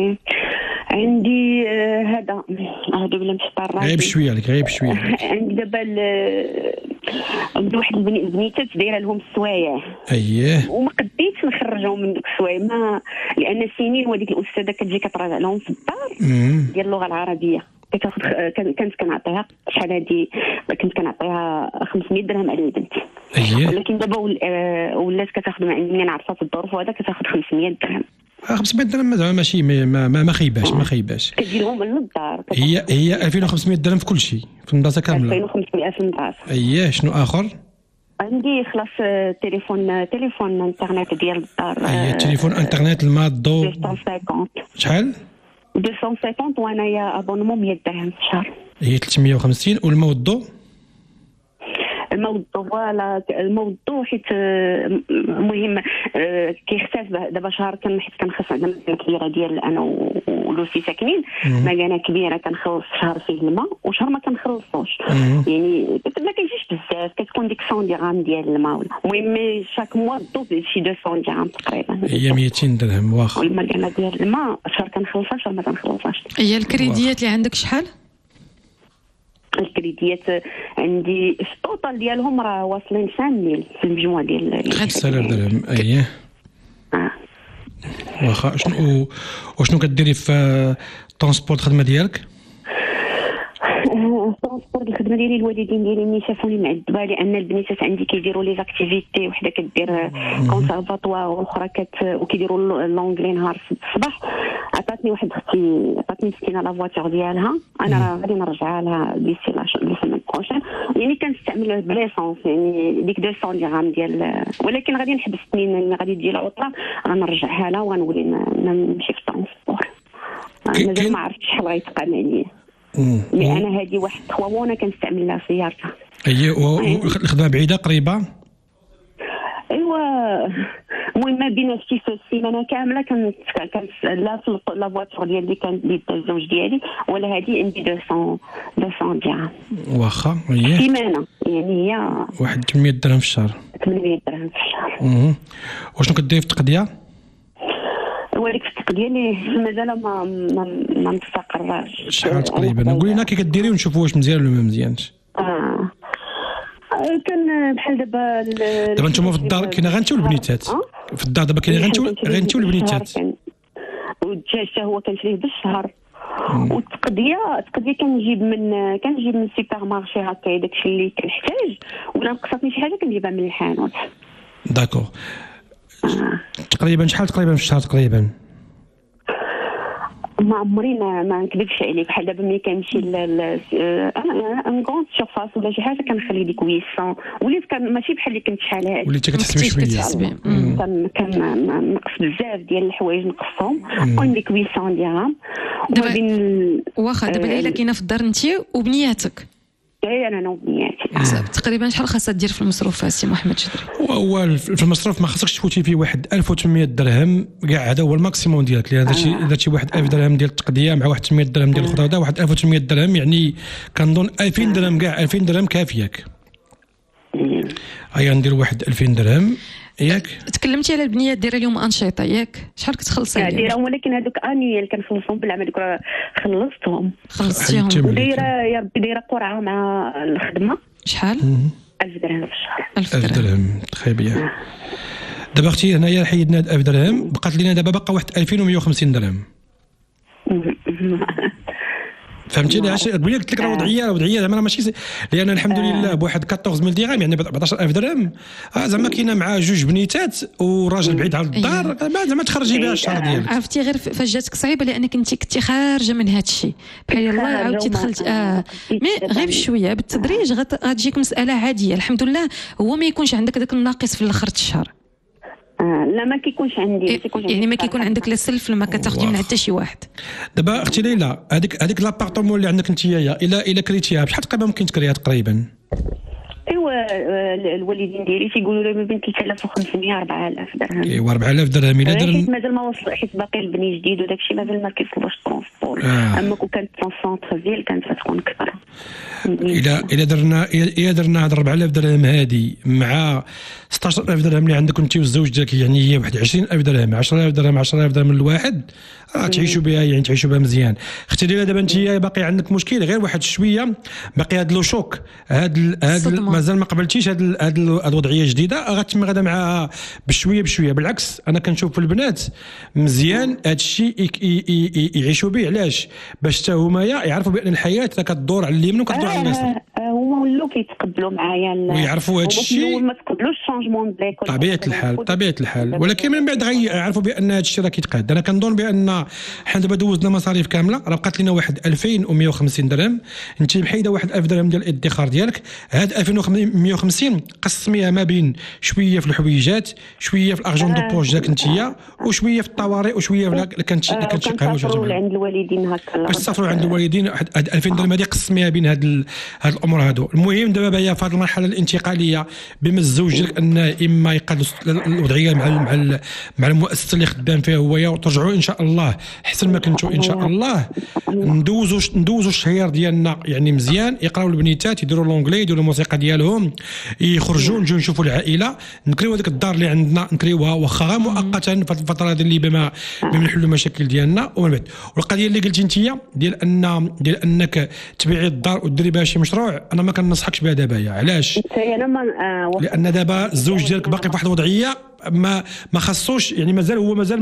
عندي هذا بلا مشطر غير بشويه عليك عندي دابا عندي واحد البنيتات دايره لهم السوايع. اييه. وما قديتش نخرجهم من دوك السوايع، ما لان سنين وديك الاستاذه كتجي كتراجع لهم في الدار ديال اللغه العربيه، كتاخذ كنت كنعطيها شحال هادي، كنت كنعطيها 500 درهم على البنت. اييه. ولكن دابا ولات كتاخذ منين عرفات الظروف وهذا كتاخذ 500 درهم. 500 درهم زعما ماشي ما خيباش. كتجي لهم من الدار. هي 2500 درهم في كل شيء، في المدرسه كامله. 2500 في المدرسه. اييه. شنو اخر؟ عندي خلاص تليفون انترنت ديال الدار. اييه. تليفون انترنت الماء الضو 250. شحال؟ 250 وانايا ابونمون 100 درهم في الشهر. هي 350. والماء والضو؟ الماء والضو حيت المهم كيختلف دابا شهر حيت كنخص عندنا كبيره ديال انا ولوسي ساكنين مكانه كبيره كنخلص شهر فيه الماء وشهر ما كنخلصوش، يعني ما كيجيش بزاف، كتكون ديك 100 درهم ديال الماء. المهم شاك موا الضو شي 200 درهم تقريبا، هي 200 درهم واخا. والمكانه ديال الماء شهر كنخلصها شهر ما كنخلصهاش. هي الكريديات اللي عندك شحال؟ الكريديات عندي التوتال ديالهم راه واصلين 5000 في المجموع ديال 5000 درهم. اييه. واخا. وشنو كديري في الترونسبور الخدمه ديالك؟ الترونسبور الخدمه ديالي الوالدين ديالي ملي شافوني معذبه، لان البنيتات عندي كيديروا لي زاكتيفيتي، وحده كدير كونسيرفاتوار والاخرى وكيديروا لونغلي نهار الصباح. عطاتني واحد اختي مسكينه لا فواتور ديالها، انا راه غادي نرجعها لها ديسي لا سيمين بروشين، يعني كنستعمل بليسونس يعني ديك 200 درهم ديال، ولكن غادي نحبس سنين ملي غادي تجي العطله غنرجعها لها ونولي نمشي في الترونسبور. مازال ما عرفتش شحال غيتبقى عليا، لان هذه واحد 3 وانا كنستعمل لها سيارتها. اييه. والخدمه بعيده قريبه؟ ايوا المهم ما بين شي في السيمانه كامله كانت لا في لا فواتور ديالي كانت ديال الزوج ديالي، ولا هذه عندي 200 درهم واخا. اييه. سيمانه يعني هي واحد 800 درهم في الشهر. 800 درهم في الشهر. وشنو كديري في التقضيه؟ ولكن في التقضيه اللي مازال ما مستقراش. شحال تقريبا؟ قولي لنا كي كديري ونشوفوا واش مزيان ولا ما مزيانش. كان بحال دابا نتوما في الدار كاين غير انت والبنيتات؟ في الدار دابا كاين غير انت والبنيتات؟ والدجاج حتى هو كنشريه بالشهر. والتقضيه كنجيب من سوبر مارشي هكا داكشي اللي كنحتاج، ولا نقصتني شي حاجه كنجيبها من الحانوت. داكور. تقريبا شحال في الشهر تقريبا؟ ما عمري ما نكذبش عليك، بحال دابا ملي كنمشي ان كونط سورفاس ولا شي حاجه كنخلي ديك 800، وليت ماشي بحال اللي كنت شحال وليت كتحسبي شويه. كنقص بزاف ديال الحوايج نقصهم وعندي 800 درهم. واخا دابا ليلى كاينه في الدار انت وبنياتك؟ انا وبنياتي. تقريبا شحال خاصها دير في المصروف سي محمد شدري؟ هو في المصروف ما خاصكش تفوتي فيه واحد 1800 درهم كاع، هذا هو الماكسيموم ديالك، لان اذا شي واحد 1000 درهم ديال التقضيه مع واحد 800 درهم ديال الاخرى، هذا واحد 1800 درهم، يعني كنظن 2000 درهم كاع 2000 درهم كافياك. هيا ندير واحد 2000 درهم. ياك تكلمتي على البنيات دايره اليوم انشطه ياك، شحال كتخلصي عليهم؟ دايره، ولكن هذوك انيال كنخلصهم بالعمل، دوك راه خلصتهم. ودايره يا ربي دايره قرعه مع الخدمه. شحال؟ 1000 درهم في الشهر. 1000 درهم تخي بيان. دابا اختي هنايا حيدنا 1000 درهم، بقات لينا دابا باقا واحد 2150 درهم. فهمتيني؟ علاش قلت لك راه وضعيه زعما ماشي لان الحمد لله بواحد 14000 درهم يعني 14000 درهم زعما كاينه مع جوج بنيتات وراجل بعيد على الدار زعما تخرجي بها الشهر ديالك. عرفتي غير فاش جاتك صعيبه لانك كنتي خارجه من هذا الشيء بحال الله عاودتي دخلت مي غير بشويه بالتدريج غتجيك مساله عاديه الحمد لله. هو ما يكونش عندك داك الناقص في الاخر الشهر. لا ما كيكونش عندي يعني ما كيكون عندك لا سلف لما كتاخدي من حتى شي واحد. دابا اختي ليلى هذيك لابارطومون اللي عندك انتيا الا كريتيها بشحال تقريبا ممكن تكريها تقريبا؟ ايوا الوالدين ديالي تيقولوا لي ما بين 3500 4000 درهم. ايوا 4000 درهم الا حيت مازال ما وصل، حيت باقي البني جديد وداك الشيء مازال ما كيوصلوش الترونسبور. اما كون كانت في السونتر فيل كانت غتكون اكثر. الا درنا هاد 4000 درهم هادي مع 16000 درهم اللي عندك انت والزوج ديالك، يعني هي واحد 20000 درهم 10000 درهم 10000 درهم للواحد تعيشوا بها، يعني تعيشوا بها مزيان. اختي ديالها دابا انت باقي عندك مشكل غير واحد شويه، باقي هاد لو شوك هاد مازال ما قبلتيش هاد الوضعيه الجديده، غتم غدا معاها بشويه بشويه. بالعكس انا كنشوف في البنات مزيان هاد الشيء يعيشوا به. علاش؟ باش حتى هما يعرفوا بان الحياه كتدور على اليمين وكتدور على اليسار. هما ولاو كيتقبلوا معايا ويعرفوا هاد الشيء، ما تقبلوش الشونجمون ديال طبيعه الحال. ولكن من بعد غيعرفوا بان هاد الشيء راه كيتقاد. انا كنظن بان حنا دابا دوزنا مصاريف كامله، راه بقات لنا واحد 2150 درهم. انت محيده واحد 1000 درهم ديال الادخار ديالك. هاد 2150 قسميها ما بين شويه في الحويجات، شويه في الارجون دو بوش ديالك انتيا، وشويه في الطوارئ، وشويه في كنسافروا عند الوالدين هكا. باش تسافروا عند الوالدين 2000 درهم هذه قسميها بين هاد الامور هادو. المهم دابا هي في هذه المرحله الانتقاليه بما الزوج ديالك ان اما يقاد الوضعيه مع المؤسسه اللي خدام فيها هو، وترجعوا ان شاء الله احسن ما كنتوا ان شاء الله. ندوزوا الشهير ديالنا يعني مزيان، يقراو البنيتات، يديروا لونجلي، يديروا الموسيقى ديالهم، يخرجوا نجيو نشوفوا العائله، نكريو هذيك الدار اللي عندنا نكريوها واخا غير مؤقتا في الفتره هذه اللي بما نحلوا المشاكل ديالنا. ومن بعد والقضيه اللي قلتي انت ديال انك تبيعي الدار وديري بها شي مشروع، انا ما كنصحكش بها دابا. علاش؟ لان دابا الزوج ديالك باقي في واحد الوضعيه ما خصوش، يعني مازال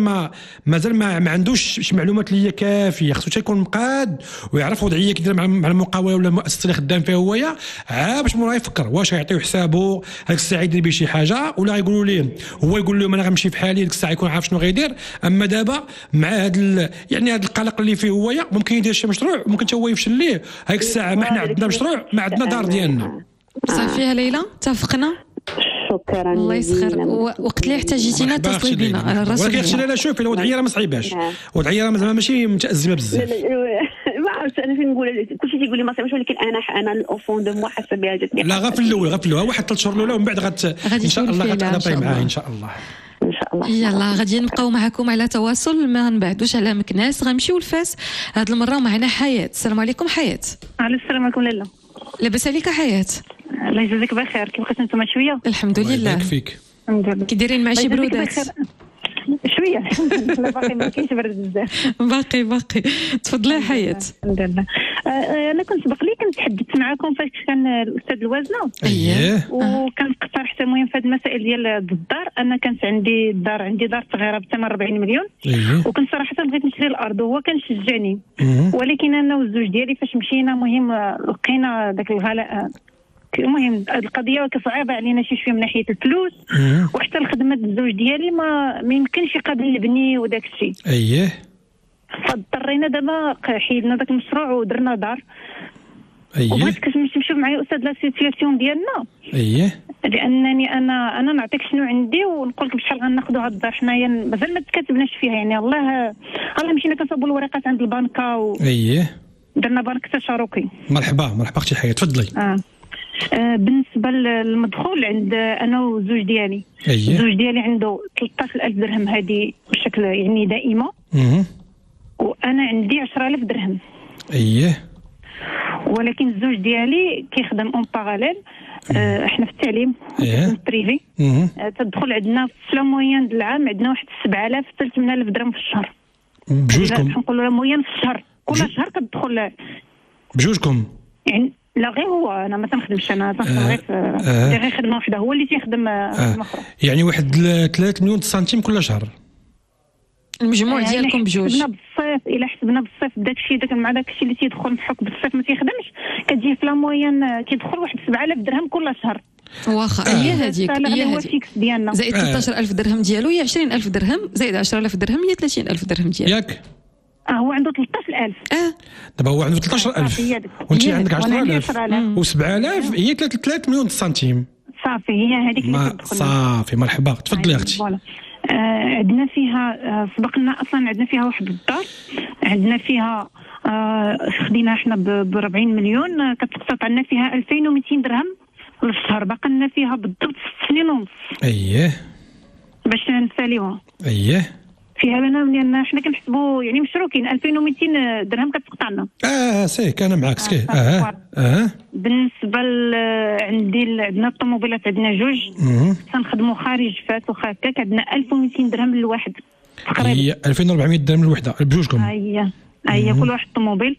ما عندوش شي معلومات اللي هي كافيه. خصو يكون مقاد ويعرف وضعيه كيدير مع المقاوله ولا المؤسسه اللي خدام فيها هو، باش مورا يفكر واش غيعطيو حسابه هذيك الساعه يدير به شي حاجه، ولا غيقولوا ليه هو يقول لهم انا غنمشي في حالي، ديك الساعه يكون عارف شنو غيدير. اما دابا مع هذا يعني هذا القلق اللي فيه هو ممكن يدير شي مشروع، ممكن حتى هو يفشل ليه. هذيك الساعه ما حنا عندنا مشروع، ما عندنا دار ديالنا. صافي ليلى اتفقنا. شكرا الله يسخر. وقت اللي احتاجيتينا اتصلي بينا على الرسول. ولكن اختي لا شوفي الوضعيه راه ما صعيباش، الوضعيه راه زعما ماشي متازمه بزاف. ما عرفتش انا فين نقول، كلشي تيقول لي ما صعيبش، ولكن انا الاوفون دو مو حاسه بها جاتني. لا غير في الاول واحد 3 شهور الاولى، ومن بعد ان شاء الله غتعطي معاه ان شاء الله. ان شاء الله. يلا غادي نبقاو معكم على تواصل، ما نبعدوش على مكناس، غنمشيو لفاس هاد المره. معنا حياه. السلام عليكم حياه. السلام عليكم لاله. لاباس عليك حياه؟ الله يجازيك بخير. كيف بقيتوا نتوما شويه؟ الحمد لله. الله يكفيك. كي دايرين مع شي برودات؟ شويه الحمد لله، باقي ما كاينش برد بزاف. باقي تفضلي حياه. الحمد لله. انا كنت كنت تحدثت معكم فاش كان الاستاذ الوزنه. اييه. وكان اقترحت المهم في هذه المسائل ديال الدار. انا كانت عندي دار صغيره بثمن 40 مليون. اييه. وكنت صراحه بغيت نشري الارض وهو كان شجعني. ولكن انا والزوج ديالي فاش مشينا مهم لقينا داك الغلاء. المهم القضيه صعيبه علينا شويه من ناحيه الفلوس، وحتى الخدمه الزوج ديالي ما يمكنش يقابل البني وداك الشيء. اييه. فاضطرينا دابا حيدنا داك المشروع ودرنا دار. اييه. وبغيت تمشيو معايا استاذ لا سيتياسيون ديالنا. اييه. لانني انا نعطيك شنو عندي ونقول لك بشحال غناخذوا هاد الدار. حنايا مازال ما تكاتبناش فيها، يعني الله مشينا كنصاوبوا الورقات عند البنكه اييه. درنا بنك تشاركي. مرحبا اختي حياه، تفضلي. بالنسبه للمدخول عند انا والزوج ديالي. أيه. الزوج ديالي عنده 13000 درهم هذه بشكل يعني دائمه. وانا عندي 10000 درهم. اييه. ولكن الزوج ديالي كيخدم اون باراليل. احنا في التعليم بريفي تدخل عندنا في السلا موين ديال العام عندنا واحد 7000 حتى 8000 درهم في الشهر بجوجكم نقولوا لها موين في الشهر كل شهر كتدخل بجوجكم يعني لا غير هو انا ما تنخدمش انا تنخدم غير في غير خدمه وحده هو اللي تيخدم خدمه اخرى يعني واحد 3 مليون سنتيم كل شهر المجموع ديالكم بجوج حسبنا بالصيف الا حسبنا بالصيف داك الشيء مع داك الشيء اللي تيدخل محك بالصيف ما تيخدمش كتجي في لا موين كيدخل واحد 7000 درهم كل شهر واخا هي هذيك هو فيكس ديالنا زائد 13000 درهم ديالو هي 20000 درهم زائد 10000 درهم هي 30000 درهم ديالك ياك هو عنده 13000 دابا هو عنده 13000 وانت عندك 10000 و7000 هي 3 مليون سنتيم صافي هي هذيك اللي كتدخل صافي مرحبا تفضلي اختي عندنا فيها سبقنا اصلا عندنا فيها واحد الدار عندنا فيها خديناها احنا ب 40 مليون كتقتطع لنا فيها 2200 درهم للشهر باقي لنا فيها بالضبط 6 سنين ونص باش نساليوها فيها لنا لان حنا كنحسبوا يعني مشروكين 2200 درهم كتقطع لنا سيك انا معاك سكي بالنسبه عندنا الطوموبيلات عندنا جوج تنخدموا خارج فات وخاكاك عندنا 1200 درهم للواحد تقريبا هي 2400 درهم للوحده بجوجكم هي كل واحد طوموبيل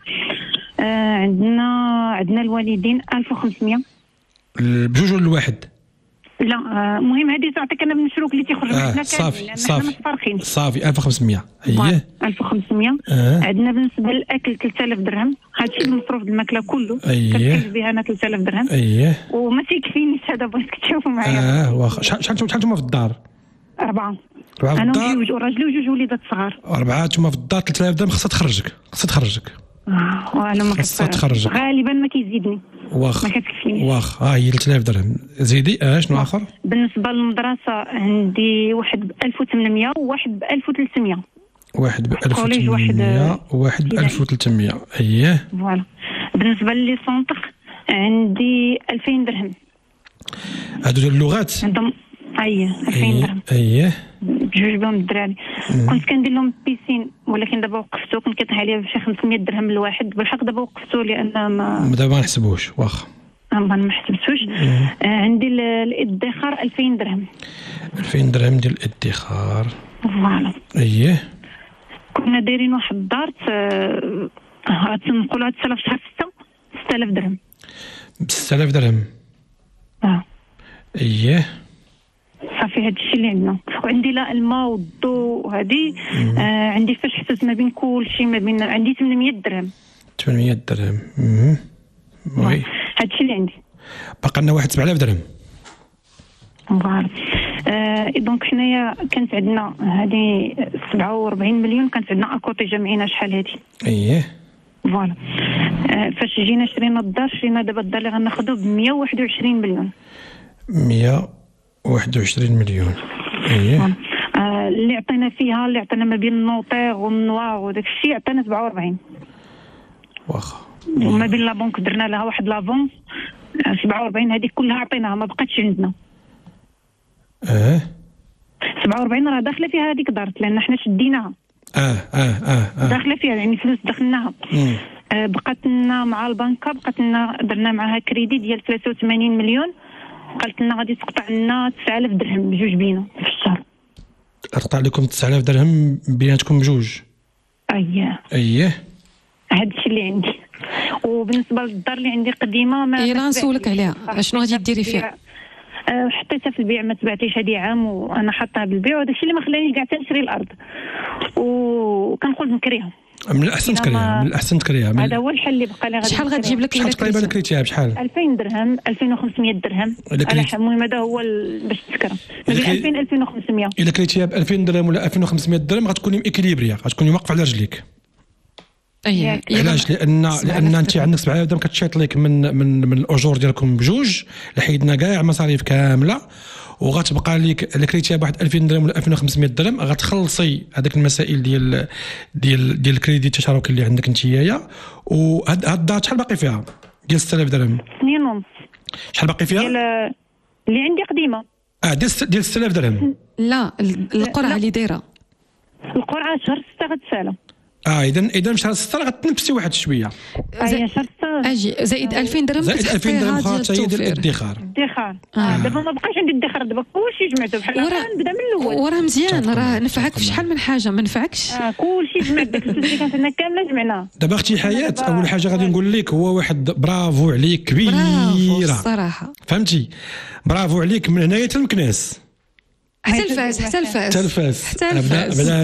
عندنا الوالدين 1500 بجوج ولا الواحد لا مهم هذه تعطيك انا بالمشروك اللي تيخرج معنا صافي 1500 هي 1500 عندنا بالنسبه للاكل 3000 درهم هادشي المصروف د الماكله كله كنكلف بها انا 3000 درهم وما تيكفينيش هذا بغيتك تشوفوا معايا واخا شحال نتوما في الدار 4 انا وجوج وراجلي وجوج وليدات صغار 4 نتوما في الدار 3000 درهم خاصها تخرجك وانا ما كتخرجك غالبا ما كيزيدني واخا ما كتكفينيش واخا هي 3000 درهم زيدي شنو اخر بالنسبه للمدرسه عندي واحد ب 1800 وواحد ب 1300 واحد ب 1800 وواحد ب 1300 اييه فوالا بالنسبه لي سونتر عندي 2000 درهم هادو ديال اللغات عندهم 2000 درهم بجوج بهم الدراري كنت كندير لهم بيسين ولكن دابا وقفتو كنت كيطيح عليا بشي 500 درهم للواحد بالحق دابا وقفتو لان دابا ما نحسبوش واخا ما حسبتوش عندي الادخار 2000 درهم 2000 درهم ديال الادخار فوالا كنا دايرين واحد الدار تنقولوا تسالى في شهر 6 6000 درهم 6000 درهم صافي هذا الشيء اللي عندنا وعندي لا الماء والضوء وهذه عندي فاش حسبت ما بين كل شيء ما بين عندي 800 درهم 800 درهم وي هذا الشيء اللي عندي باقي لنا واحد 7000 درهم فوالا دونك حنايا كانت عندنا هذه 47 مليون كانت عندنا اكوتي جمعينا شحال هذه فوالا فاش جينا شرينا الدار شرينا دابا الدار اللي غناخذو ب 121 مليون 121 مليون اللي عطينا ما بين النوطير والنوار وداك الشيء عطينا 47 واخا وما بين لا بنك درنا لها واحد لافونس 47 هذيك كلها عطيناها ما بقاتش عندنا 47 راه داخله فيها هذيك دارت لان حنا شديناها داخله فيها يعني فلوس دخلناها بقات لنا مع البنكه بقات لنا درنا معها كريدي ديال 83 مليون قالت لنا غادي تقطع لنا 9000 درهم بجوج بينا في الشهر قطع لكم 9000 درهم بيناتكم بجوج هذا الشيء اللي عندي وبالنسبه للدار اللي عندي قديمه ما لا نسولك عليها شنو غادي ديري فيها حطيتها في البيع ما تبعتيش هذه عام وانا حاطها بالبيع وهذا الشيء اللي ما خلانيش كاع تنشري الارض وكنقول نكريها من الاحسن تكريها هذا هو الحل اللي بقى لي غادي شحال غتجيب لك شحال تقريبا كريتيها بشحال 2000 درهم 2500 درهم المهم هذا هو باش تسكرها ما بين 2000 2500 الا كريتيها ب 2000 درهم ولا 2500 درهم غتكوني ميكيليبريا غتكوني واقفه على رجليك علاش لان انت عندك 7000 درهم كتشيط لك من الاجور ديالكم بجوج لحيدنا كاع مصاريف كامله وغتبقى لك كريتيها بواحد 2000 درهم ولا 2500 درهم غتخلصي هذاك المسائل ديال الكريدي التشاركي اللي عندك نتيايا وهاد الدار شحال باقي فيها ديال 6000 درهم 2 ونص شحال باقي فيها اللي عندي قديمه ديال 6000 درهم لا القرعه اللي دايره القرعه شهر 6 غتسالى اذا في شهر 6 غتنفسي واحد شويه شهر 6 اجي زائد 2000 درهم زائد 2000 درهم اخرى حتى هي ديال الادخار. دابا ما بقاش عندي الدخر، دابا كلشي جمعته بحال هكا نبدا من الاول. وراه مزيان، راه نفعك في شحال من حاجه، ما نفعكش كلشي جمعت داك الفلوس اللي كانت عندنا كامله جمعناها. دابا اختي حياة، اول حاجه غادي نقول لك هو واحد برافو عليك كبيره الصراحه، فهمتي؟ برافو عليك من هنايا حتى المكناس، حتى الفاس بدا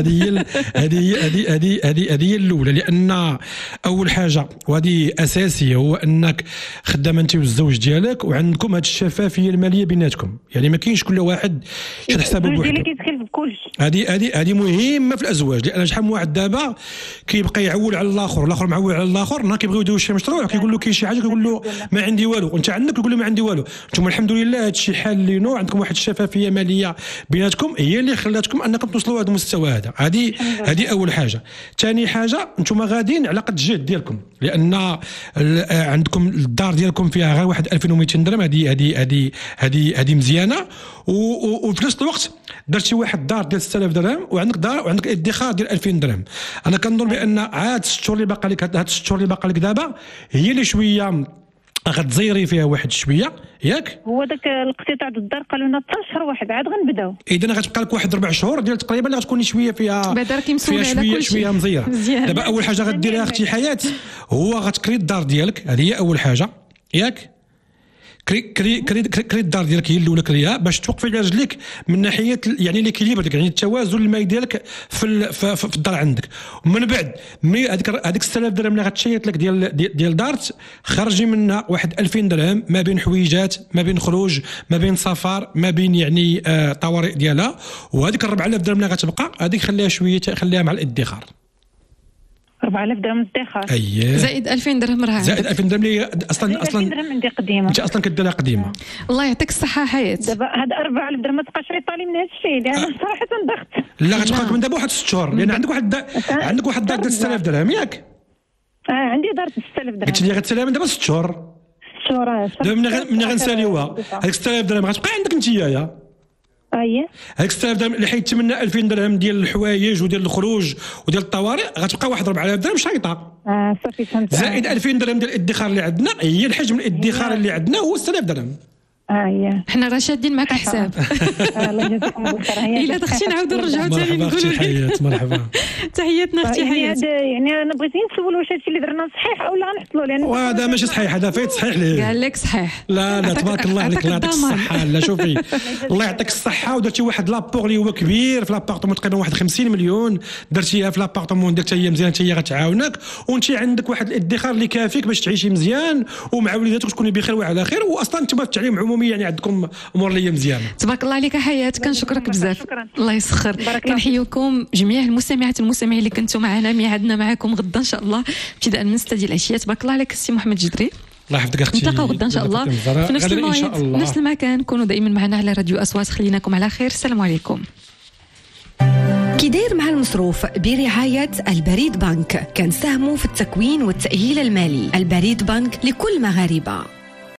هذه هي الاولى. لان اول حاجه وهذه اساسيه هو انك خدامه انت والزوج ديالك وعندكم هذه الشفافيه الماليه بيناتكم، يعني ما كاينش كل واحد شاد حسابه بوحده. اللي كيدخل في كلشي هذه مهمه في الازواج، لان شحال من واحد دابا كيبقى يعول على الاخر معول على الاخر، نهار كيبغيو يديروا شي مشروع كيقول له كاين شي حاجه كيقول له ما عندي والو، وانت عندك يقول له ما عندي والو. انتم الحمد لله هذا الشيء حال لينو، عندكم واحد الشفافيه ماليه بيناتكم هي اللي خلاتكم انكم توصلوا لهذا المستوى هذا. هذه اول حاجه. ثاني حاجه انتم غاديين على قد الجهد ديالكم، لان عندكم الدار ديالكم فيها غير واحد 2200 درهم، هذه مزيانه. وفي نفس الوقت درتي واحد دار ديال 6000 درهم وعندك دار وعندك ادخار ديال 2000 درهم. انا كنظن بان عاد 6 شهور اللي باقا لك، هاد 6 شهور اللي باقا لك دابا هي اللي شويه غتزيري فيها واحد شويه، ياك؟ هو داك الاقتطاع د الدار قالوا لنا 13 شهر واحد عاد غنبداو. اذا غتبقى لك واحد 4 شهور ديال تقريبا اللي غتكوني شويه فيها شويه مزيره. دابا اول حاجه غديريها اختي حياة هو غتكري الدار ديالك، هذه هي اول حاجه، ياك؟ كري الدار ديالك هي الاولى، كريها باش توقفي على رجليك من ناحيه يعني ليكيليبر، يعني التوازن المالي ديالك في الدار عندك. ومن بعد هذيك 6000 درهم اللي غتشيط لك ديال دارت، خرجي منها واحد 2000 درهم ما بين حويجات، ما بين خروج، ما بين سفر، ما بين يعني طوارئ ديالها. وهذيك 4000 درهم اللي غتبقى هذيك خليها شويه، خليها مع الادخار. 4000 درهم ادخار زائد 2000 درهم راه زائد 2000 درهم اللي اصلا 2000 درهم عندي قديمه، انت اصلا كديرها قديمه. الله يعطيك الصحه حياة. دابا هاد 4000 درهم ما تبقاش عيطالي من هذا الشيء، لان صراحه ضغط. لا غتبقى لك من دابا واحد 6 شهور، لان عندك واحد دار ديال 6000 درهم، ياك؟ عندي دار 6000 درهم قلت لي غتساليها من دابا 6 شهور. 6 شهور دابا من غنساليوها هذيك 6000 درهم غتبقى عندك انت يا هذيك 6000 درهم اللي حيدت منها 2000 درهم ديال الحوايج وديال الخروج وديال الطوارئ، غتبقى واحد 4000 درهم شايطه. صافي فهمت. زائد 2000 درهم ديال الادخار اللي عندنا، هي الحجم الادخار اللي عندنا هو 6000 درهم. حنا راه شادين معك الحساب. الله يجزاكم بالخير. الا دختي نعاودوا نرجعوا ثاني نقولوا لك مرحبا. تحياتنا اختي حياة. يعني انا بغيت نسول واش هادشي اللي درنا صحيح او لا غنحصلوا، لان وهذا ماشي صحيح، هذا فايت صحيح ليه. قال لك صحيح. لا تبارك الله عليك، الله يعطيك الصحه. لا شوفي الله يعطيك الصحه، ودرتي واحد لابور اللي هو كبير في لابارتمون تقريبا واحد 50 مليون درتيها في لابارتمون ديالك، هي مزيان، هي غتعاونك، وانت عندك واحد الادخار اللي كافيك باش تعيشي مزيان ومع وليداتك تكوني بخير وعلى خير. واصلا انتم في التعليم العمومي يعني عندكم امور اللي مزيانه. تبارك الله عليك حياة، كنشكرك بزاف. الله يسخر. كنحييكم جميع المستمعات والمستمعين اللي كنتوا معنا. ميعادنا معكم غدا ان شاء الله ابتداء من 6 ديال العشيه. تبارك الله عليك السي محمد جدري. الله يحفظك اختي. نتلاقاو غدا ان شاء الله في نفس الموعد نفس المكان. كونوا دائما معنا على راديو اصوات. خليناكم على خير، السلام عليكم. كي داير مع المصروف برعاية البريد بنك، كنساهموا في التكوين والتأهيل المالي. البريد بنك لكل مغاربة.